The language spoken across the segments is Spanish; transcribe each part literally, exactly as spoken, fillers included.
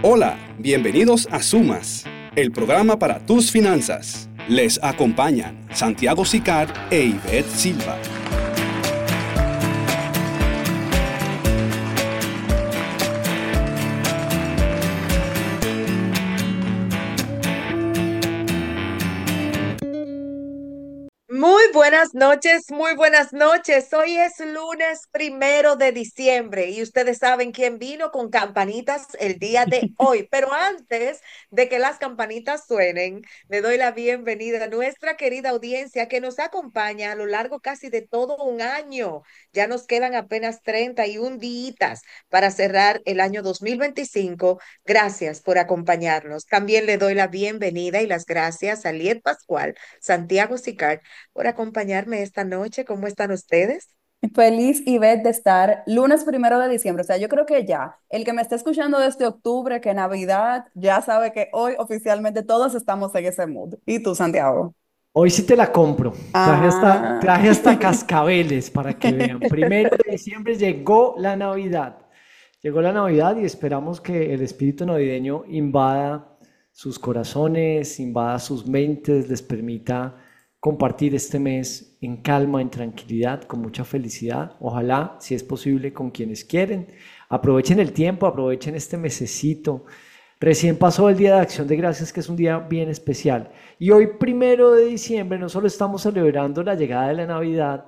Hola, bienvenidos a Sumas, el programa para tus finanzas. Les acompañan Santiago Sicar e Ivette Silva. Muy buenas noches, muy buenas noches. Hoy es lunes primero de diciembre y ustedes saben quién vino con campanitas el día de hoy. Pero antes de que las campanitas suenen, le doy la bienvenida a nuestra querida audiencia que nos acompaña a lo largo casi de todo un año. Ya nos quedan apenas treinta y un días para cerrar el año dos mil veinticinco. Gracias por acompañarnos. También le doy la bienvenida y las gracias a Liet Pascual, Santiago Sicar, por acompañarme esta noche. ¿Cómo están ustedes? Feliz y ver de estar lunes primero de diciembre. O sea, yo creo que ya, el que me está escuchando desde octubre, que Navidad, ya sabe que hoy oficialmente todos estamos en ese mood. ¿Y tú, Santiago? Hoy sí te la compro. Traje hasta, Ah. traje hasta cascabeles para que vean. Primero de diciembre llegó la Navidad. Llegó la Navidad y esperamos que el espíritu navideño invada sus corazones, invada sus mentes, les permita compartir este mes en calma, en tranquilidad, con mucha felicidad. Ojalá, si es posible, con quienes quieren. Aprovechen el tiempo, aprovechen este mesecito. Recién pasó el Día de Acción de Gracias, que es un día bien especial. Y hoy, primero de diciembre, no solo estamos celebrando la llegada de la Navidad,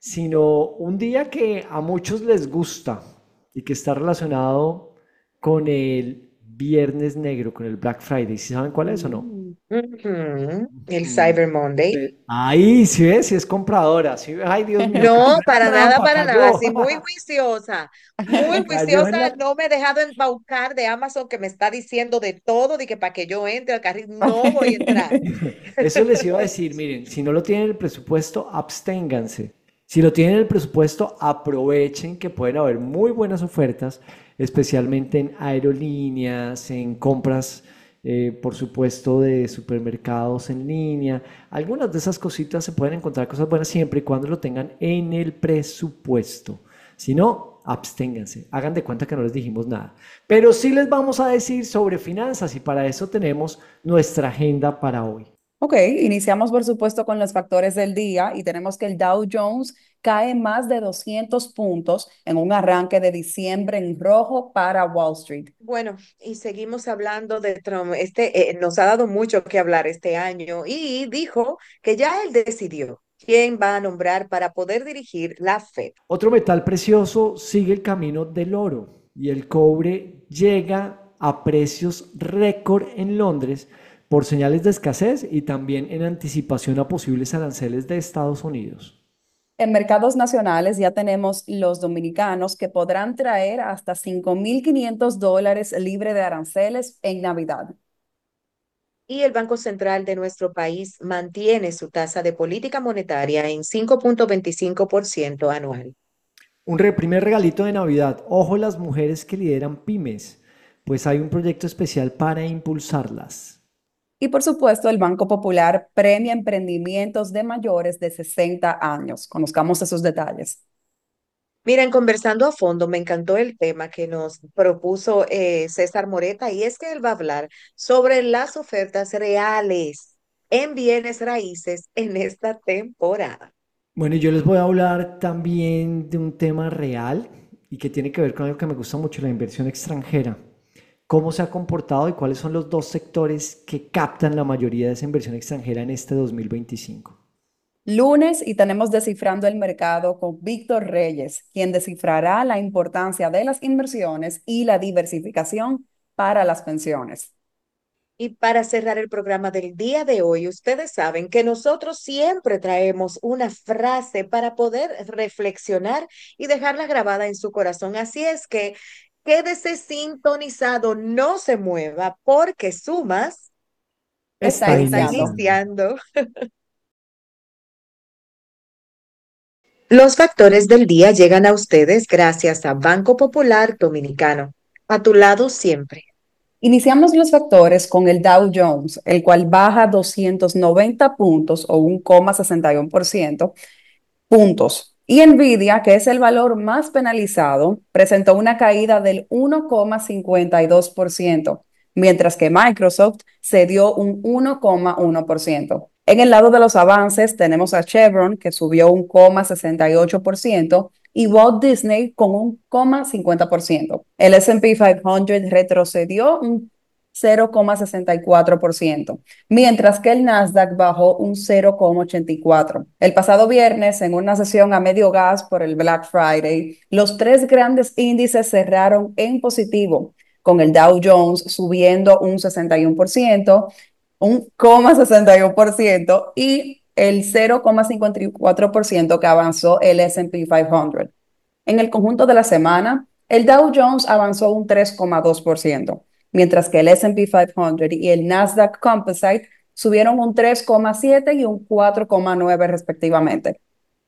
sino un día que a muchos les gusta y que está relacionado con el Viernes Negro, con el Black Friday. ¿Sí saben cuál es o no? Mm, ujú. El Mm. Cyber Monday. Eh, Ahí, sí ves, sí es compradora. Sí, ay, Dios mío, cayó No, en la para nada, trampa, para nada. cayó. Sí, muy juiciosa, muy Cayó juiciosa. en la... No me he dejado embaucar de Amazon que me está diciendo de todo, de que para que yo entre al carril no voy a entrar. Eso les iba a decir, miren, si no lo tienen en el presupuesto, absténganse. Si lo tienen en el presupuesto, aprovechen que pueden haber muy buenas ofertas, especialmente en aerolíneas, en compras, eh, por supuesto, de supermercados en línea. Algunas de esas cositas se pueden encontrar cosas buenas siempre y cuando lo tengan en el presupuesto. Si no, absténganse. Hagan de cuenta que no les dijimos nada. Pero sí les vamos a decir sobre finanzas y para eso tenemos nuestra agenda para hoy. Ok, iniciamos por supuesto con los factores del día y tenemos que el Dow Jones cae más de doscientos puntos en un arranque de diciembre en rojo para Wall Street. Bueno, y seguimos hablando de Trump. Este eh, nos ha dado mucho que hablar este año y dijo que ya él decidió quién va a nombrar para poder dirigir la Fed. Otro metal precioso sigue el camino del oro y el cobre llega a precios récord en Londres por señales de escasez y también en anticipación a posibles aranceles de Estados Unidos. En mercados nacionales ya tenemos los dominicanos que podrán traer hasta cinco mil quinientos dólares libre de aranceles en Navidad. Y el Banco Central de nuestro país mantiene su tasa de política monetaria en cinco punto veinticinco por ciento anual. Un re- primer regalito de Navidad. Ojo las mujeres que lideran pymes, pues hay un proyecto especial para impulsarlas. Y por supuesto, el Banco Popular premia emprendimientos de mayores de sesenta años. Conozcamos esos detalles. Miren, conversando a fondo, me encantó el tema que nos propuso eh, César Moreta y es que él va a hablar sobre las ofertas reales en bienes raíces en esta temporada. Bueno, yo les voy a hablar también de un tema real y que tiene que ver con algo que me gusta mucho, la inversión extranjera. ¿Cómo se ha comportado y cuáles son los dos sectores que captan la mayoría de esa inversión extranjera en este dos mil veinticinco? Lunes y tenemos Descifrando el Mercado con Víctor Reyes, quien descifrará la importancia de las inversiones y la diversificación para las pensiones. Y para cerrar el programa del día de hoy, ustedes saben que nosotros siempre traemos una frase para poder reflexionar y dejarla grabada en su corazón. Así es que quédese sintonizado, no se mueva porque Sumas Está Está está iniciando. iniciando. iniciando. Los factores del día llegan a ustedes gracias a Banco Popular Dominicano. A tu lado siempre. Iniciamos los factores con el Dow Jones, el cual baja doscientos noventa puntos o un coma sesenta y uno por ciento puntos Y Nvidia, que es el valor más penalizado, presentó una caída del uno coma cincuenta y dos por ciento, mientras que Microsoft cedió un uno coma uno por ciento. En el lado de los avances tenemos a Chevron, que subió un uno coma sesenta y ocho por ciento, y Walt Disney con un uno coma cincuenta por ciento. El S and P quinientos retrocedió un cero coma sesenta y cuatro por ciento, mientras que el Nasdaq bajó un cero coma ochenta y cuatro por ciento. El pasado viernes, en una sesión a medio gas por el Black Friday, los tres grandes índices cerraron en positivo, con el Dow Jones subiendo un sesenta y uno por ciento, un coma sesenta y uno por ciento y el cero coma cincuenta y cuatro por ciento que avanzó el S and P quinientos. En el conjunto de la semana, el Dow Jones avanzó un tres coma dos por ciento, mientras que el S and P quinientos y el Nasdaq Composite subieron un tres coma siete y un cuatro coma nueve respectivamente.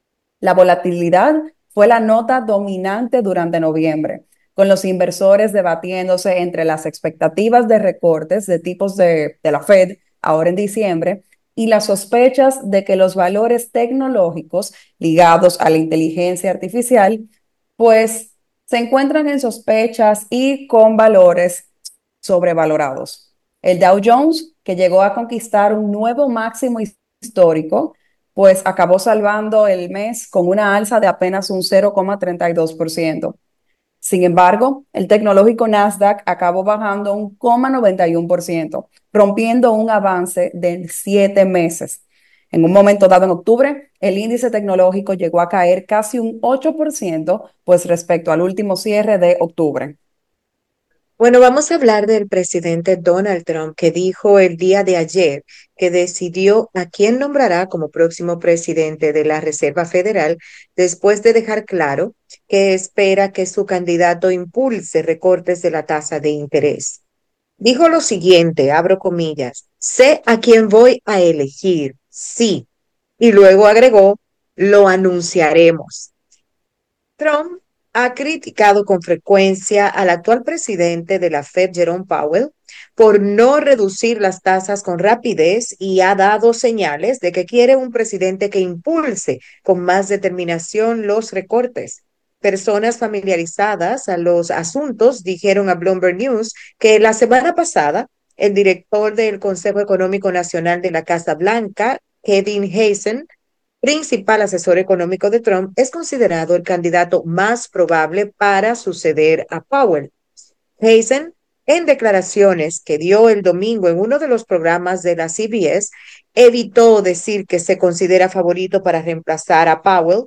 La volatilidad fue la nota dominante durante noviembre, con los inversores debatiéndose entre las expectativas de recortes de tipos de, de la Fed ahora en diciembre y las sospechas de que los valores tecnológicos ligados a la inteligencia artificial pues se encuentran en sospechas y con valores sobrevalorados. El Dow Jones, que llegó a conquistar un nuevo máximo histórico, pues acabó salvando el mes con una alza de apenas un cero coma treinta y dos por ciento. Sin embargo, el tecnológico Nasdaq acabó bajando un cero coma noventa y uno por ciento, rompiendo un avance de siete meses. En un momento dado en octubre, el índice tecnológico llegó a caer casi un ocho por ciento, pues respecto al último cierre de octubre. Bueno, vamos a hablar del presidente Donald Trump, que dijo el día de ayer que decidió a quién nombrará como próximo presidente de la Reserva Federal, después de dejar claro que espera que su candidato impulse recortes de la tasa de interés. Dijo lo siguiente, abro comillas: sé a quién voy a elegir, sí. Y luego agregó: lo anunciaremos. Trump ha criticado con frecuencia al actual presidente de la Fed, Jerome Powell, por no reducir las tasas con rapidez, y ha dado señales de que quiere un presidente que impulse con más determinación los recortes. Personas familiarizadas a los asuntos dijeron a Bloomberg News que la semana pasada el director del Consejo Económico Nacional de la Casa Blanca, Kevin Hazen, principal asesor económico de Trump, es considerado el candidato más probable para suceder a Powell. Hazen, en declaraciones que dio el domingo en uno de los programas de la C B S, evitó decir que se considera favorito para reemplazar a Powell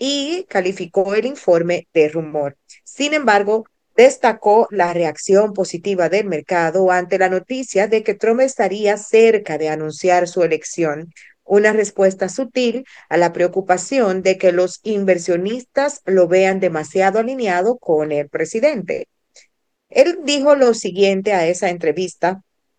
y calificó el informe de rumor. Sin embargo, destacó la reacción positiva del mercado ante la noticia de que Trump estaría cerca de anunciar su elección, una respuesta sutil a la preocupación de que los inversionistas lo vean demasiado alineado con el presidente. Él dijo lo siguiente a esa entrevista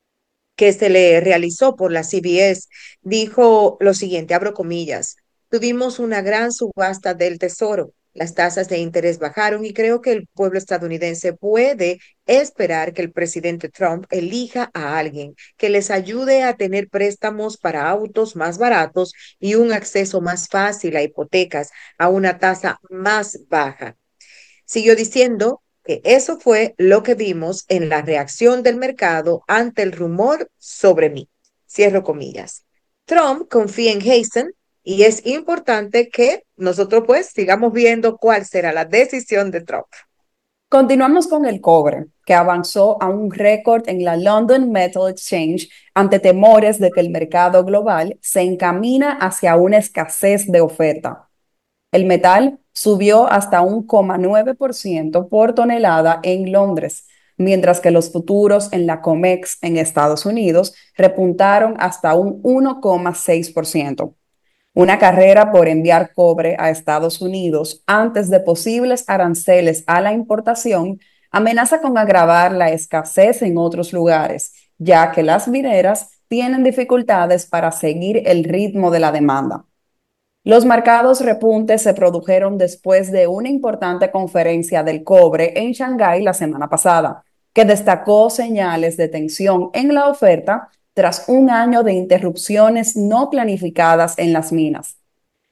que se le realizó por la C B S. Dijo lo siguiente, abro comillas: tuvimos una gran subasta del tesoro. Las tasas de interés bajaron y creo que el pueblo estadounidense puede esperar que el presidente Trump elija a alguien que les ayude a tener préstamos para autos más baratos y un acceso más fácil a hipotecas a una tasa más baja. Siguió diciendo que eso fue lo que vimos en la reacción del mercado ante el rumor sobre mí. Cierro comillas. Trump confía en Hazen y es importante que nosotros pues sigamos viendo cuál será la decisión de Trump. Continuamos con el cobre, que avanzó a un récord en la London Metal Exchange ante temores de que el mercado global se encamina hacia una escasez de oferta. El metal subió hasta un cero coma nueve por ciento por tonelada en Londres, mientras que los futuros en la COMEX en Estados Unidos repuntaron hasta un uno coma seis por ciento. Una carrera por enviar cobre a Estados Unidos antes de posibles aranceles a la importación amenaza con agravar la escasez en otros lugares, ya que las mineras tienen dificultades para seguir el ritmo de la demanda. Los marcados repuntes se produjeron después de una importante conferencia del cobre en Shanghái la semana pasada, que destacó señales de tensión en la oferta tras un año de interrupciones no planificadas en las minas.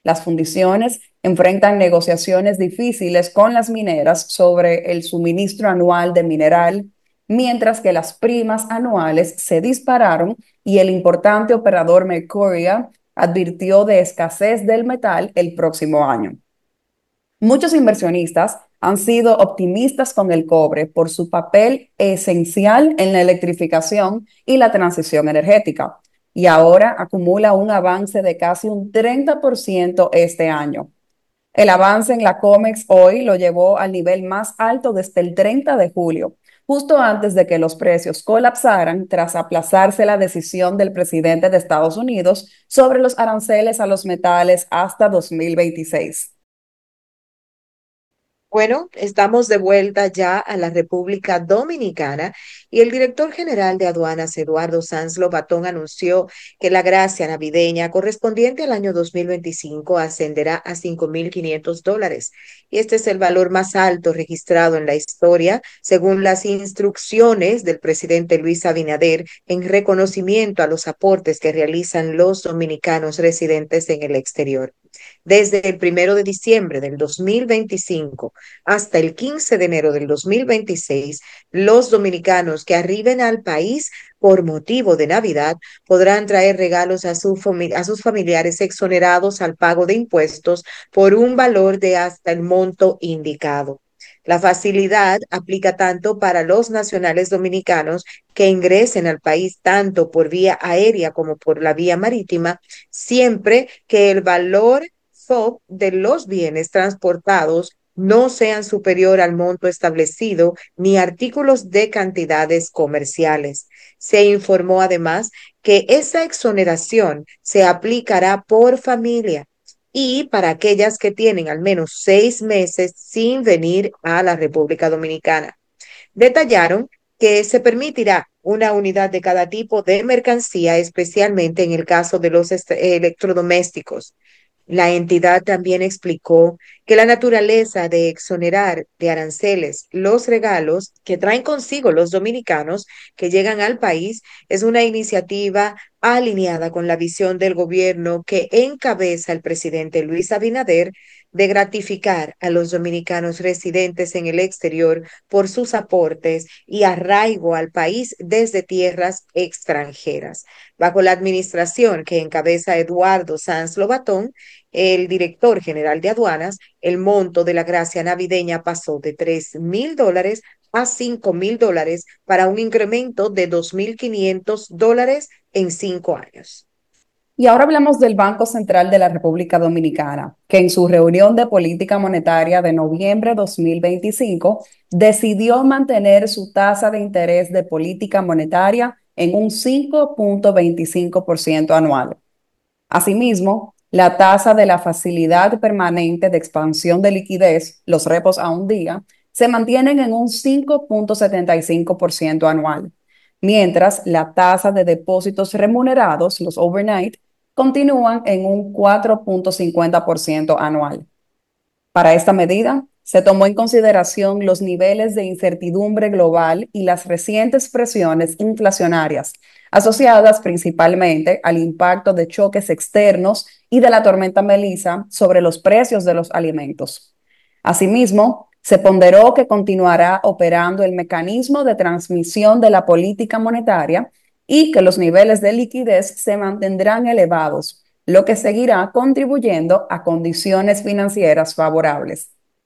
Las fundiciones enfrentan negociaciones difíciles con las mineras sobre el suministro anual de mineral, mientras que las primas anuales se dispararon y el importante operador Mercuria advirtió de escasez del metal el próximo año. Muchos inversionistas han sido optimistas con el cobre por su papel esencial en la electrificación y la transición energética, y ahora acumula un avance de casi un treinta por ciento este año. El avance en la COMEX hoy lo llevó al nivel más alto desde el treinta de julio, justo antes de que los precios colapsaran tras aplazarse la decisión del presidente de Estados Unidos sobre los aranceles a los metales hasta dos mil veintiséis. Bueno, estamos de vuelta ya a la República Dominicana y el director general de aduanas, Eduardo Sanz Lobatón, anunció que la gracia navideña correspondiente al año dos mil veinticinco ascenderá a cinco mil quinientos dólares. Y este es el valor más alto registrado en la historia, según las instrucciones del presidente Luis Abinader, en reconocimiento a los aportes que realizan los dominicanos residentes en el exterior. Desde el primero de diciembre del dos mil veinticinco hasta el quince de enero del dos mil veintiséis, los dominicanos que arriben al país por motivo de Navidad podrán traer regalos a, su a sus familiares exonerados al pago de impuestos por un valor de hasta el monto indicado. La facilidad aplica tanto para los nacionales dominicanos que ingresen al país tanto por vía aérea como por la vía marítima, siempre que el valor F O B de los bienes transportados no sean superior al monto establecido ni artículos de cantidades comerciales. Se informó además que esa exoneración se aplicará por familia y para aquellas que tienen al menos seis meses sin venir a la República Dominicana. Detallaron que se permitirá una unidad de cada tipo de mercancía, especialmente en el caso de los electrodomésticos. La entidad también explicó que la naturaleza de exonerar de aranceles los regalos que traen consigo los dominicanos que llegan al país es una iniciativa alineada con la visión del gobierno que encabeza el presidente Luis Abinader de gratificar a los dominicanos residentes en el exterior por sus aportes y arraigo al país desde tierras extranjeras. Bajo la administración que encabeza Eduardo Sanz Lobatón, el director general de aduanas, el monto de la gracia navideña pasó de tres mil dólares a cinco mil dólares para un incremento de dos mil quinientos dólares en cinco años. Y ahora hablamos del Banco Central de la República Dominicana, que en su reunión de política monetaria de noviembre de dos mil veinticinco decidió mantener su tasa de interés de política monetaria en un cinco punto veinticinco por ciento anual. Asimismo, la tasa de la facilidad permanente de expansión de liquidez, los repos a un día, se mantienen en un cinco punto setenta y cinco por ciento anual, mientras la tasa de depósitos remunerados, los overnight, continúan en un cuatro punto cincuenta por ciento anual. Para esta medida, se tomó en consideración los niveles de incertidumbre global y las recientes presiones inflacionarias, asociadas principalmente al impacto de choques externos y de la tormenta Melissa sobre los precios de los alimentos. Asimismo, se ponderó que continuará operando el mecanismo de transmisión de la política monetaria y que los niveles de liquidez se mantendrán elevados, lo que seguirá contribuyendo a condiciones financieras favorables.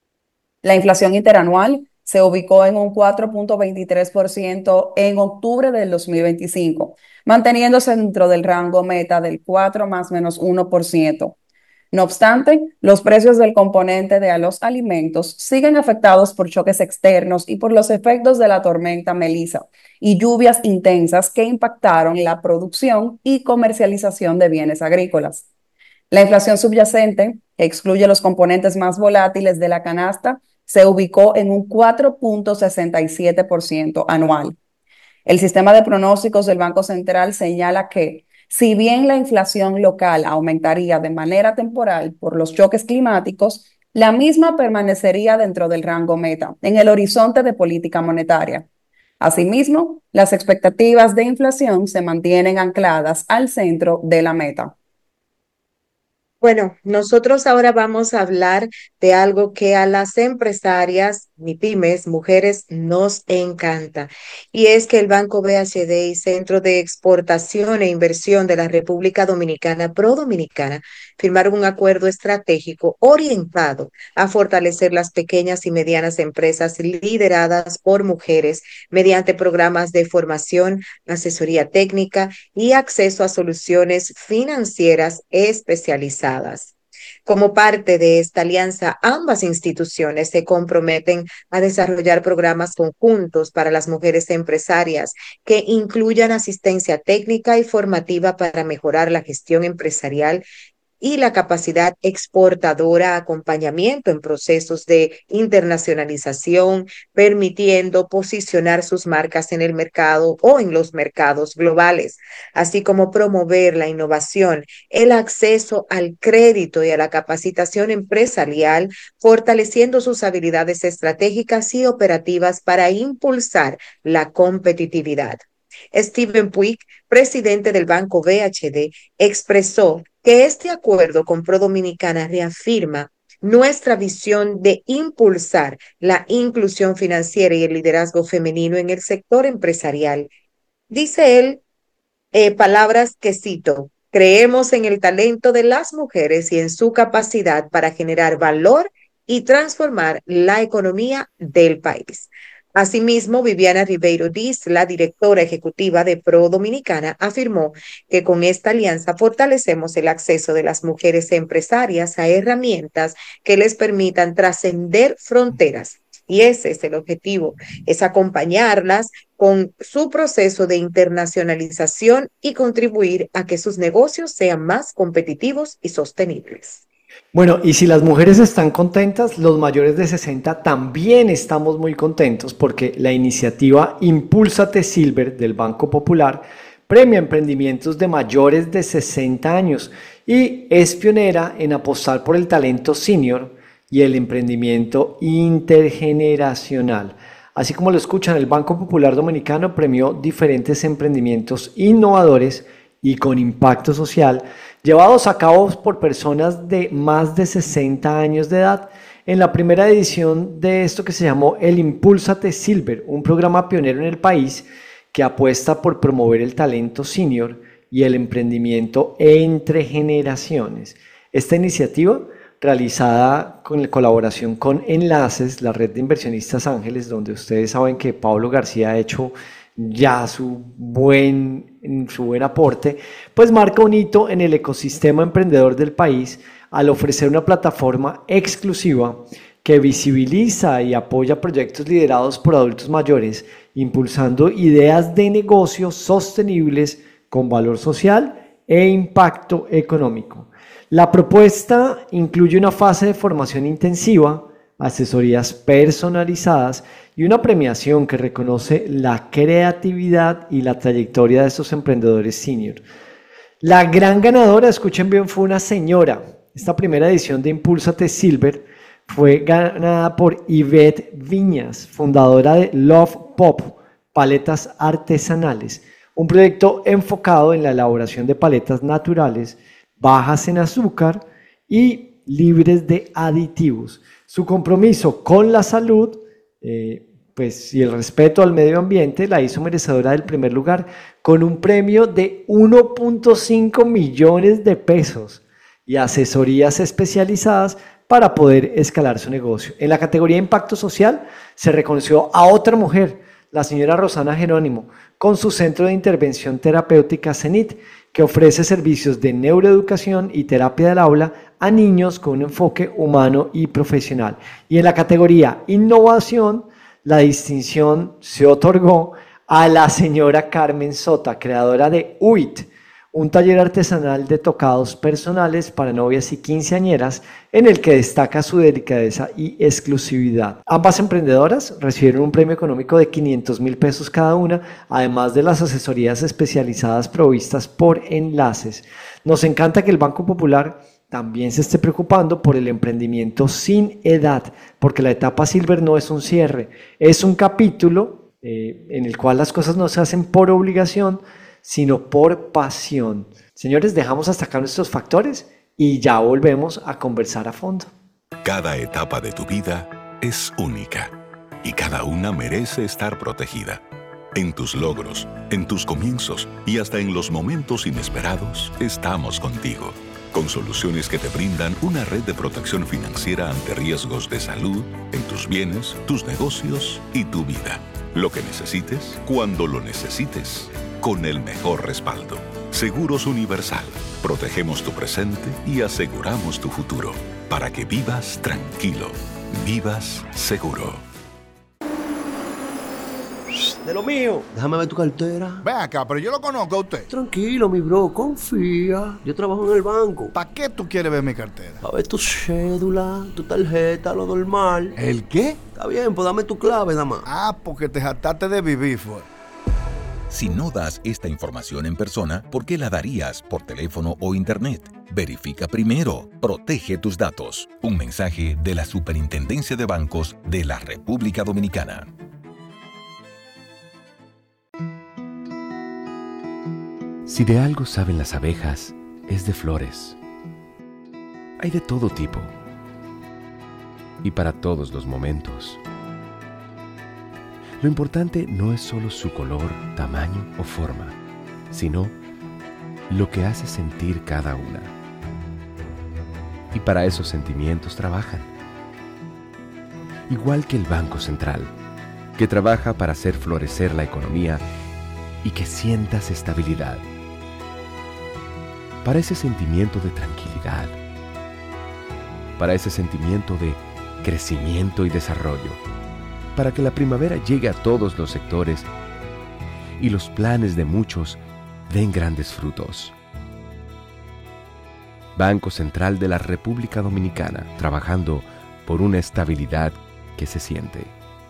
La inflación interanual se ubicó en un cuatro punto veintitrés por ciento en octubre del dos mil veinticinco, manteniéndose dentro del rango meta del cuatro más menos uno por ciento. No obstante, los precios del componente de los alimentos siguen afectados por choques externos y por los efectos de la tormenta Melissa y lluvias intensas que impactaron la producción y comercialización de bienes agrícolas. La inflación subyacente, que excluye los componentes más volátiles de la canasta, se ubicó en un cuatro punto sesenta y siete por ciento anual. El sistema de pronósticos del Banco Central señala que, si bien la inflación local aumentaría de manera temporal por los choques climáticos, la misma permanecería dentro del rango meta, en el horizonte de política monetaria. Asimismo, las expectativas de inflación se mantienen ancladas al centro de la meta. Bueno, nosotros ahora vamos a hablar de algo que a las empresarias, ni pymes, mujeres, nos encanta. Y es que el Banco B H D y Centro de Exportación e Inversión de la República Dominicana, Pro Dominicana, firmaron un acuerdo estratégico orientado a fortalecer las pequeñas y medianas empresas lideradas por mujeres mediante programas de formación, asesoría técnica y acceso a soluciones financieras especializadas. Como parte de esta alianza, ambas instituciones se comprometen a desarrollar programas conjuntos para las mujeres empresarias que incluyan asistencia técnica y formativa para mejorar la gestión empresarial y la capacidad exportadora, acompañamiento en procesos de internacionalización, permitiendo posicionar sus marcas en el mercado o en los mercados globales, así como promover la innovación, el acceso al crédito y a la capacitación empresarial, fortaleciendo sus habilidades estratégicas y operativas para impulsar la competitividad. Steven Puig, presidente del Banco B H D, expresó que este acuerdo con Pro Dominicana reafirma nuestra visión de impulsar la inclusión financiera y el liderazgo femenino en el sector empresarial. Dice él, eh, palabras que cito: creemos en el talento de las mujeres y en su capacidad para generar valor y transformar la economía del país. Asimismo, Viviana Ribeiro Diz, la directora ejecutiva de Pro Dominicana, afirmó que con esta alianza fortalecemos el acceso de las mujeres empresarias a herramientas que les permitan trascender fronteras. Y ese es el objetivo, es acompañarlas con su proceso de internacionalización y contribuir a que sus negocios sean más competitivos y sostenibles. Bueno, y si las mujeres están contentas, los mayores de sesenta también estamos muy contentos porque la iniciativa Impúlsate Silver del Banco Popular premia emprendimientos de mayores de sesenta años y es pionera en apostar por el talento senior y el emprendimiento intergeneracional. Así como lo escuchan, el Banco Popular Dominicano premió diferentes emprendimientos innovadores y con impacto social llevados a cabo por personas de más de sesenta años de edad en la primera edición de esto que se llamó el Impúlsate Silver, un programa pionero en el país que apuesta por promover el talento senior y el emprendimiento entre generaciones. Esta iniciativa, realizada con la colaboración con Enlaces, la red de inversionistas ángeles, donde ustedes saben que Pablo García ha hecho ya su buen, su buen aporte, pues marca un hito en el ecosistema emprendedor del país al ofrecer una plataforma exclusiva que visibiliza y apoya proyectos liderados por adultos mayores, impulsando ideas de negocios sostenibles con valor social e impacto económico. La propuesta incluye una fase de formación intensiva, asesorías personalizadas y una premiación que reconoce la creatividad y la trayectoria de estos emprendedores senior. La gran ganadora, escuchen bien, fue una señora. Esta primera edición de Impúlsate Silver fue ganada por Ivette Viñas, fundadora de Love Pop, paletas artesanales, un proyecto enfocado en la elaboración de paletas naturales, bajas en azúcar y libres de aditivos. Su compromiso con la salud eh, pues, y el respeto al medio ambiente la hizo merecedora del primer lugar con un premio de uno punto cinco millones de pesos y asesorías especializadas para poder escalar su negocio. En la categoría Impacto Social se reconoció a otra mujer, la señora Rosana Jerónimo, con su Centro de Intervención Terapéutica CENIT, que ofrece servicios de neuroeducación y terapia del aula a niños con un enfoque humano y profesional. Y en la categoría Innovación, la distinción se otorgó a la señora Carmen Sota, creadora de U I T, un taller artesanal de tocados personales para novias y quinceañeras en el que destaca su delicadeza y exclusividad. Ambas emprendedoras recibieron un premio económico de quinientos mil pesos cada una, además de las asesorías especializadas provistas por Enlaces. Nos encanta que el Banco Popular también se esté preocupando por el emprendimiento sin edad, porque la etapa Silver no es un cierre, es un capítulo eh, en el cual las cosas no se hacen por obligación, sino por pasión. Señores, dejamos hasta acá nuestros factores y ya volvemos a conversar a fondo. Cada etapa de tu vida es única y cada una merece estar protegida. En tus logros, en tus comienzos y hasta en los momentos inesperados, estamos contigo. Con soluciones que te brindan una red de protección financiera ante riesgos de salud, en tus bienes, tus negocios y tu vida. Lo que necesites, cuando lo necesites, con el mejor respaldo. Seguros Universal. Protegemos tu presente y aseguramos tu futuro. Para que vivas tranquilo. Vivas seguro. De lo mío. Déjame ver tu cartera. Ven acá, pero yo lo conozco a usted. Tranquilo, mi bro, confía. Yo trabajo en el banco. ¿Para qué tú quieres ver mi cartera? A ver tu cédula, tu tarjeta, lo normal. ¿El qué? Está bien, pues dame tu clave, nada más. Ah, porque te jactaste de vivir, fue. Si no das esta información en persona, ¿por qué la darías por teléfono o internet? Verifica primero. Protege tus datos. Un mensaje de la Superintendencia de Bancos de la República Dominicana. Si de algo saben las abejas, es de flores. Hay de todo tipo y para todos los momentos. Lo importante no es solo su color, tamaño o forma, sino lo que hace sentir cada una. Y para esos sentimientos trabajan. Igual que el Banco Central, que trabaja para hacer florecer la economía y que sientas estabilidad. Para ese sentimiento de tranquilidad, para ese sentimiento de crecimiento y desarrollo, para que la primavera llegue a todos los sectores y los planes de muchos den grandes frutos. Banco Central de la República Dominicana, trabajando por una estabilidad que se siente.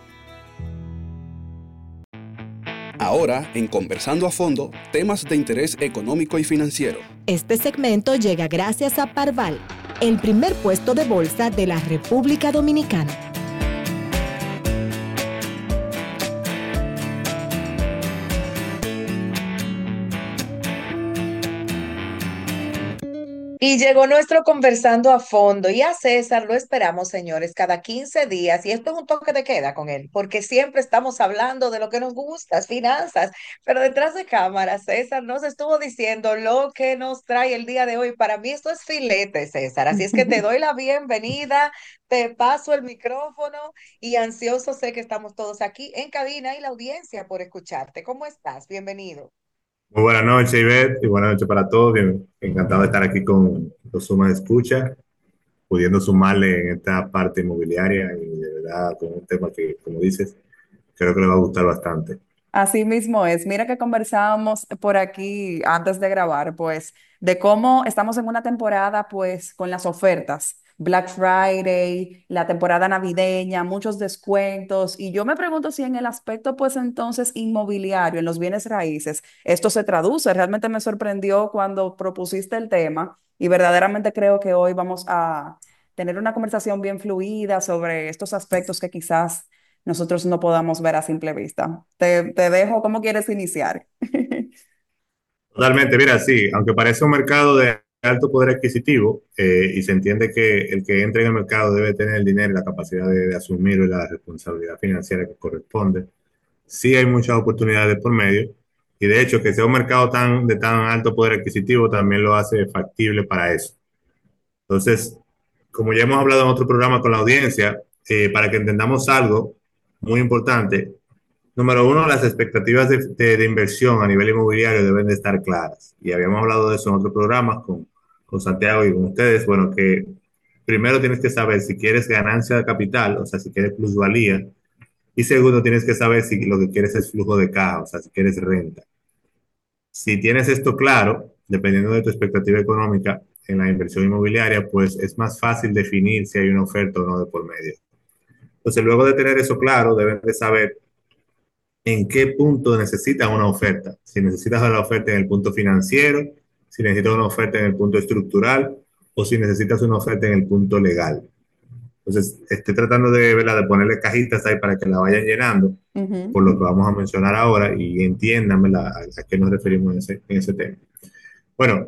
Ahora, en Conversando a Fondo, temas de interés económico y financiero. Este segmento llega gracias a Parval, el primer puesto de bolsa de la República Dominicana. Y llegó nuestro Conversando a Fondo y a César lo esperamos, señores, cada quince días. Y esto es un toque de queda con él, porque siempre estamos hablando de lo que nos gusta, finanzas. Pero detrás de cámara, César nos estuvo diciendo lo que nos trae el día de hoy. Para mí esto es filete, César. Así es que te doy la bienvenida, te paso el micrófono y ansioso sé que estamos todos aquí en cabina y la audiencia por escucharte. ¿Cómo estás? Bienvenido. Muy buenas noches, Ivette, y buenas noches para todos. Bien, encantado de estar aquí con los Sumas de Escucha, pudiendo sumarle en esta parte inmobiliaria y de verdad con un tema que, como dices, creo que le va a gustar bastante. Así mismo es. Mira que conversábamos por aquí antes de grabar, pues, de cómo estamos en una temporada, pues, con las ofertas. Black Friday, la temporada navideña, muchos descuentos. Y yo me pregunto si en el aspecto, pues, entonces, inmobiliario, en los bienes raíces, esto se traduce. Realmente me sorprendió cuando propusiste el tema y verdaderamente creo que hoy vamos a tener una conversación bien fluida sobre estos aspectos que quizás nosotros no podamos ver a simple vista. Te, te dejo, ¿cómo quieres iniciar? Totalmente, mira, sí, aunque parece un mercado de alto poder adquisitivo eh, y se entiende que el que entre en el mercado debe tener el dinero y la capacidad de, de asumir la responsabilidad financiera que corresponde, sí hay muchas oportunidades por medio y de hecho que sea un mercado tan, de tan alto poder adquisitivo también lo hace factible para eso. Entonces, como ya hemos hablado en otro programa con la audiencia, eh, para que entendamos algo muy importante, número uno, las expectativas de, de, de inversión a nivel inmobiliario deben de estar claras. Y habíamos hablado de eso en otros programas con, con Santiago y con ustedes. Bueno, que primero tienes que saber si quieres ganancia de capital, o sea, si quieres plusvalía. Y segundo, tienes que saber si lo que quieres es flujo de caja, o sea, si quieres renta. Si tienes esto claro, dependiendo de tu expectativa económica en la inversión inmobiliaria, pues es más fácil definir si hay una oferta o no de por medio. Entonces, luego de tener eso claro, deben de saber en qué punto necesitas una oferta. Si necesitas una oferta en el punto financiero, si necesitas una oferta en el punto estructural o si necesitas una oferta en el punto legal. Entonces, estoy tratando de, ¿verdad?, de ponerle cajitas ahí para que la vayan llenando, uh-huh, por lo que vamos a mencionar ahora y entiendan, ¿verdad?, a, a qué nos referimos en ese, en ese tema. Bueno,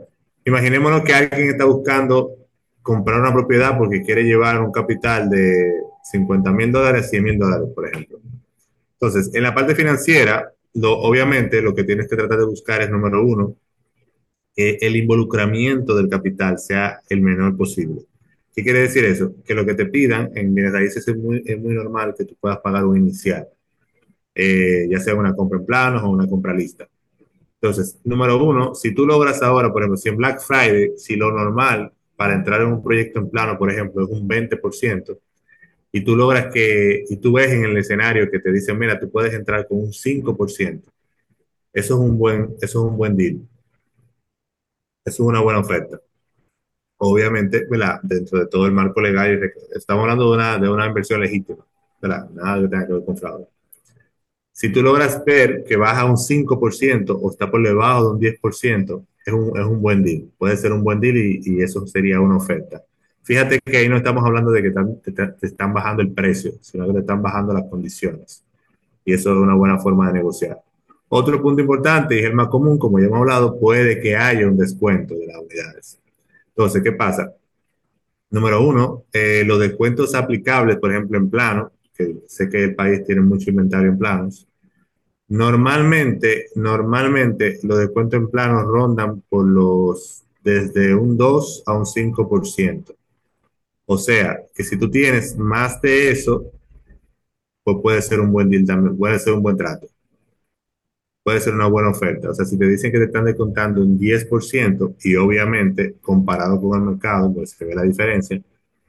Imaginémonos que alguien está buscando comprar una propiedad porque quiere llevar un capital de cincuenta mil dólares a cien mil dólares, por ejemplo. Entonces, en la parte financiera, lo, obviamente lo que tienes que tratar de buscar es, número uno, que el involucramiento del capital sea el menor posible. ¿Qué quiere decir eso? Que lo que te pidan en bienes raíces es muy, es muy normal que tú puedas pagar un inicial, eh, ya sea una compra en planos o una compra lista. Entonces, número uno, si tú logras ahora, por ejemplo, si en Black Friday, si lo normal para entrar en un proyecto en plano, por ejemplo, es un veinte por ciento, y tú logras que, y tú ves en el escenario que te dicen, mira, tú puedes entrar con un cinco por ciento, eso es un buen, eso es un buen deal, eso es una buena oferta. Obviamente, ¿verdad? Dentro de todo el marco legal, y rec- estamos hablando de una, de una inversión legítima, ¿verdad? Nada que tenga que ver con fraude. Si tú logras ver que baja un cinco por ciento o está por debajo de un diez por ciento, es un, es un buen deal. Puede ser un buen deal y, y eso sería una oferta. Fíjate que ahí no estamos hablando de que tan- te, te están bajando el precio, sino que te están bajando las condiciones. Y eso es una buena forma de negociar. Otro punto importante, y es el más común, como ya hemos hablado, puede que haya un descuento de las unidades. Entonces, ¿qué pasa? Número uno, eh, los descuentos aplicables, por ejemplo, en plano, que sé que el país tiene mucho inventario en planos. Normalmente, normalmente los descuentos en planos rondan por los desde un dos a un cinco por ciento. O sea, que si tú tienes más de eso, pues puede ser un buen deal también, puede ser un buen trato, puede ser una buena oferta. O sea, si te dicen que te están descontando un diez por ciento y obviamente comparado con el mercado, pues se ve la diferencia.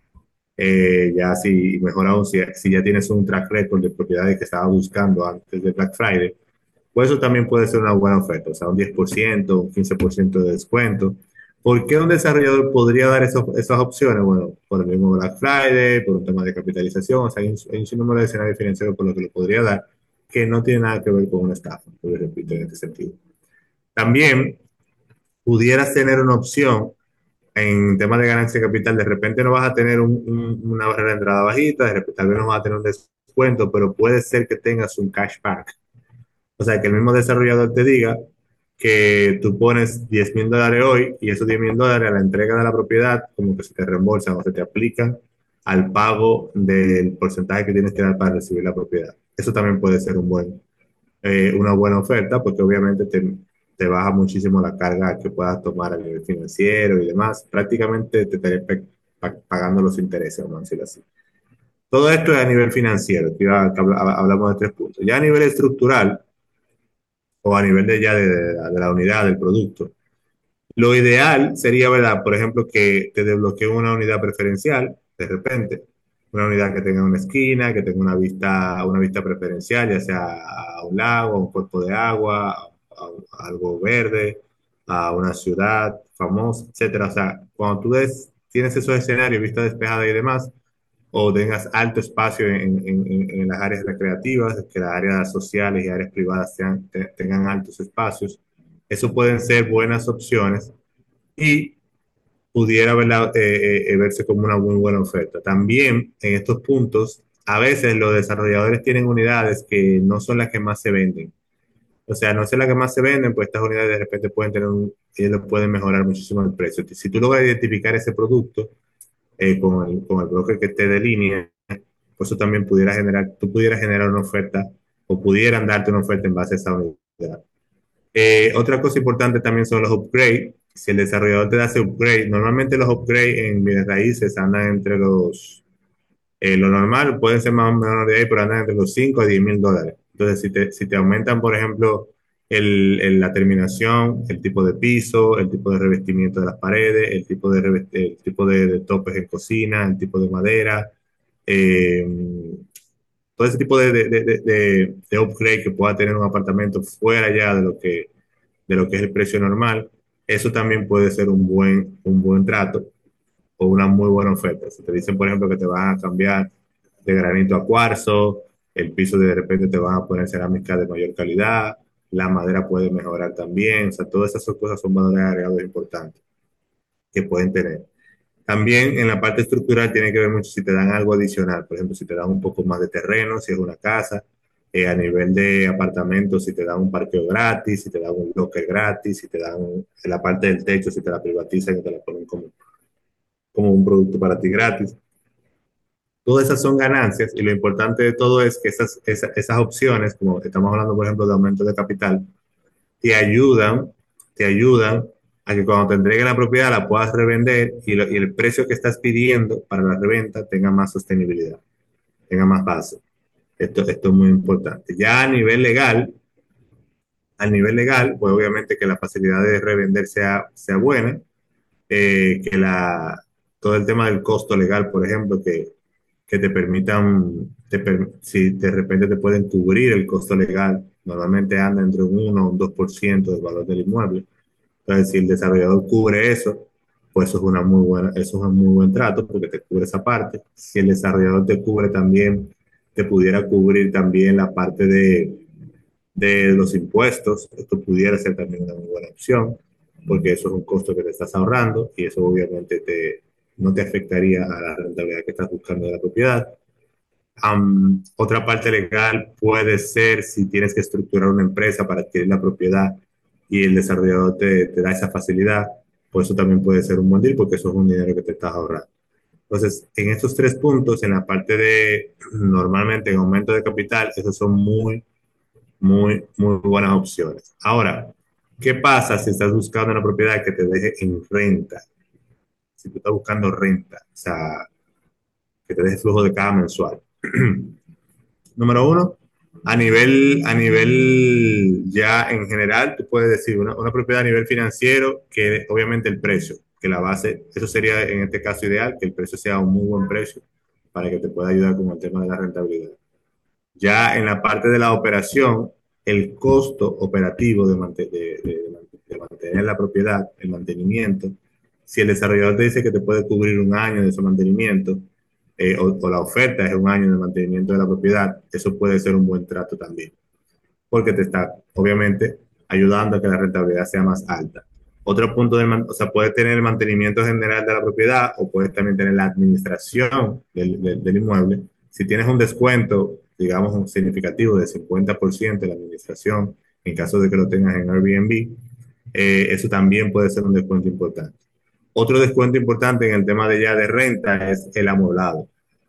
Eh, ya si, mejor aún, si, si ya tienes un track record de propiedades que estaba buscando antes de Black Friday, pues eso también puede ser una buena oferta, o sea, un diez por ciento, un quince por ciento de descuento. ¿Por qué un desarrollador podría dar esos- esas opciones? Bueno, por el mismo Black Friday, por un tema de capitalización, o sea, hay un, hay un sinnúmero de escenarios financieros por lo que lo podría dar, que no tiene nada que ver con una estafa, lo repito en este sentido. También pudieras tener una opción en temas de ganancia de capital, de repente no vas a tener un- un- una barrera de entrada bajita, de repente tal vez no vas a tener un descuento, pero puede ser que tengas un cashback. O sea, que el mismo desarrollador te diga que tú pones diez mil dólares hoy y esos diez mil dólares a la entrega de la propiedad, como que se te reembolsan o se te aplican al pago del porcentaje que tienes que dar para recibir la propiedad. Eso también puede ser un buen, eh, una buena oferta porque obviamente te, te baja muchísimo la carga que puedas tomar a nivel financiero y demás. Prácticamente te estaría pe- pa- pagando los intereses, vamos a decirlo así. Todo esto es a nivel financiero, que iba- que habla- hablamos de tres puntos. Ya a nivel estructural, o a nivel de ya de, de la, de la unidad, del producto. Lo ideal sería, ¿verdad? Por ejemplo, que te desbloquee una unidad preferencial de repente, una unidad que tenga una esquina, que tenga una vista, una vista preferencial, ya sea a un lago, a un cuerpo de agua, a, a algo verde, a una ciudad famosa, etcétera. O sea, cuando tú des, tienes esos escenarios, vista despejada y demás, o tengas alto espacio en, en- en- en las áreas recreativas, que las áreas sociales y áreas privadas sean- te- tengan altos espacios. Eso pueden ser buenas opciones y pudiera ¿verdad? Eh, eh, verse como una muy buena oferta. También en estos puntos, a veces los desarrolladores tienen unidades que no son las que más se venden. O sea, no son las que más se venden, pues estas unidades de repente pueden tener un, ellos pueden mejorar muchísimo el precio. Si tú logras identificar ese producto, eh, con el, con el broker que esté de línea, pues eso también pudiera generar, tú pudieras generar una oferta o pudieran darte una oferta en base a esa unidad. Eh, otra cosa importante también son los upgrades. Si el desarrollador te da ese upgrade, normalmente los upgrades en bienes raíces andan entre los, eh, lo normal puede ser más o menos de ahí, pero andan entre los cinco a diez mil dólares. Entonces, si te, si te aumentan, por ejemplo, el, el- la terminación, el tipo de piso, el tipo de revestimiento de las paredes, el tipo de, revest- el tipo de, de topes en cocina, el tipo de madera, eh, todo ese tipo de, de, de, de- de upgrade que pueda tener un apartamento fuera ya de lo que, de lo que es el precio normal, eso también puede ser un buen, un buen trato o una muy buena oferta. Si te dicen, por ejemplo, que te van a cambiar de granito a cuarzo, el piso de repente te van a poner cerámica de mayor calidad, la madera puede mejorar también, o sea, todas esas cosas son valores agregados importantes que pueden tener. También en la parte estructural tiene que ver mucho si te dan algo adicional, por ejemplo, si te dan un poco más de terreno, si es una casa, Eh, a nivel de apartamentos, si te dan un parqueo gratis, si te dan un locker gratis, si te dan en la parte del techo, si te la privatizan y te la ponen como, como un producto para ti gratis. Todas esas son ganancias y lo importante de todo es que esas, esas, esas opciones, como estamos hablando, por ejemplo, de aumento de capital, te ayudan, te ayudan a que cuando te entreguen la propiedad la puedas revender y, lo, y el precio que estás pidiendo para la reventa tenga más sostenibilidad, tenga más base. Esto, esto es muy importante. Ya a nivel legal, a nivel legal, pues obviamente que la facilidad de revender sea, sea buena, eh, que la, todo el tema del costo legal, por ejemplo, que, que te permitan, te per, si de repente te pueden cubrir el costo legal, normalmente anda entre un uno o un dos por ciento del valor del inmueble. Entonces, si el desarrollador cubre eso, pues eso es una muy buena, eso es un muy buen trato porque te cubre esa parte. Si el desarrollador te cubre también, te pudiera cubrir también la parte de, de los impuestos, esto pudiera ser también una muy buena opción, porque eso es un costo que te estás ahorrando y eso obviamente te, no te afectaría a la rentabilidad que estás buscando de la propiedad. Um, otra parte legal puede ser si tienes que estructurar una empresa para adquirir la propiedad y el desarrollador te, te da esa facilidad, pues eso también puede ser un buen deal porque eso es un dinero que te estás ahorrando. Entonces, en estos tres puntos, en la parte de, normalmente en aumento de capital, esos son muy, muy, muy buenas opciones. Ahora, ¿qué pasa si estás buscando una propiedad que te deje en renta? Si tú estás buscando renta, o sea, que te deje flujo de caja mensual. Número uno, a nivel, a nivel ya en general, tú puedes decir una, una propiedad a nivel financiero que obviamente el precio, que la base, eso sería en este caso ideal, que el precio sea un muy buen precio para que te pueda ayudar con el tema de la rentabilidad. Ya en la parte de la operación, el costo operativo de, mantener, de, de, de mantener la propiedad, el mantenimiento, si el desarrollador te dice que te puede cubrir un año de ese mantenimiento, eh, o, o la oferta es un año de mantenimiento de la propiedad, eso puede ser un buen trato también, porque te está, obviamente, ayudando a que la rentabilidad sea más alta. Otro punto, del, o sea, puedes tener el mantenimiento general de la propiedad o puedes también tener la administración del, del, del inmueble. Si tienes un descuento, digamos, un significativo de cincuenta por ciento de la administración, en caso de que lo tengas en Airbnb, eh, eso también puede ser un descuento importante. Otro descuento importante en el tema de ya de renta es el amoblado.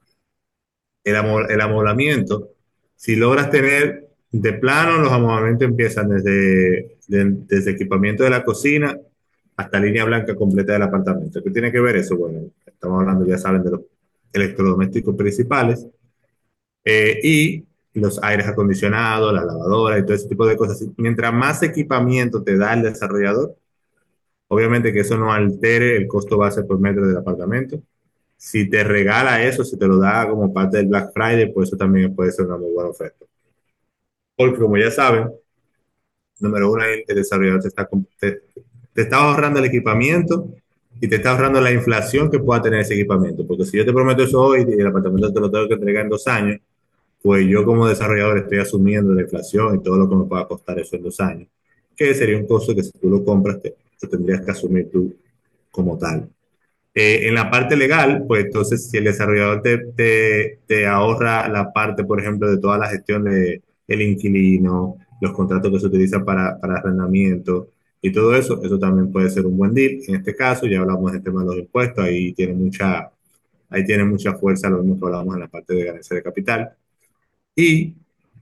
El, amol, el amoblamiento, si logras tener de plano, los amoblamientos empiezan desde, de, desde equipamiento de la cocina hasta línea blanca completa del apartamento. ¿Qué tiene que ver eso? Bueno, estamos hablando, ya saben, de los electrodomésticos principales eh, y los aires acondicionados, la lavadora y todo ese tipo de cosas. Mientras más equipamiento te da el desarrollador, obviamente que eso no altere el costo base por metro del apartamento. Si te regala eso, si te lo da como parte del Black Friday, pues eso también puede ser una muy buena oferta. Porque como ya saben, número uno, el desarrollador te está, te, te está ahorrando el equipamiento y te está ahorrando la inflación que pueda tener ese equipamiento. Porque si yo te prometo eso hoy y el apartamento te lo tengo que entregar en dos años, pues yo como desarrollador estoy asumiendo la inflación y todo lo que me pueda costar eso en dos años. Que sería un costo que si tú lo compras, te, te tendrías que asumir tú como tal. Eh, en la parte legal, pues entonces si el desarrollador te, te, te ahorra la parte, por ejemplo, de toda la gestión de el inquilino, los contratos que se utilizan para, para arrendamiento y todo eso, eso también puede ser un buen deal. En este caso, ya hablamos del tema de los impuestos, ahí tiene mucha, ahí tiene mucha fuerza lo mismo que hablamos en la parte de ganancia de capital. Y,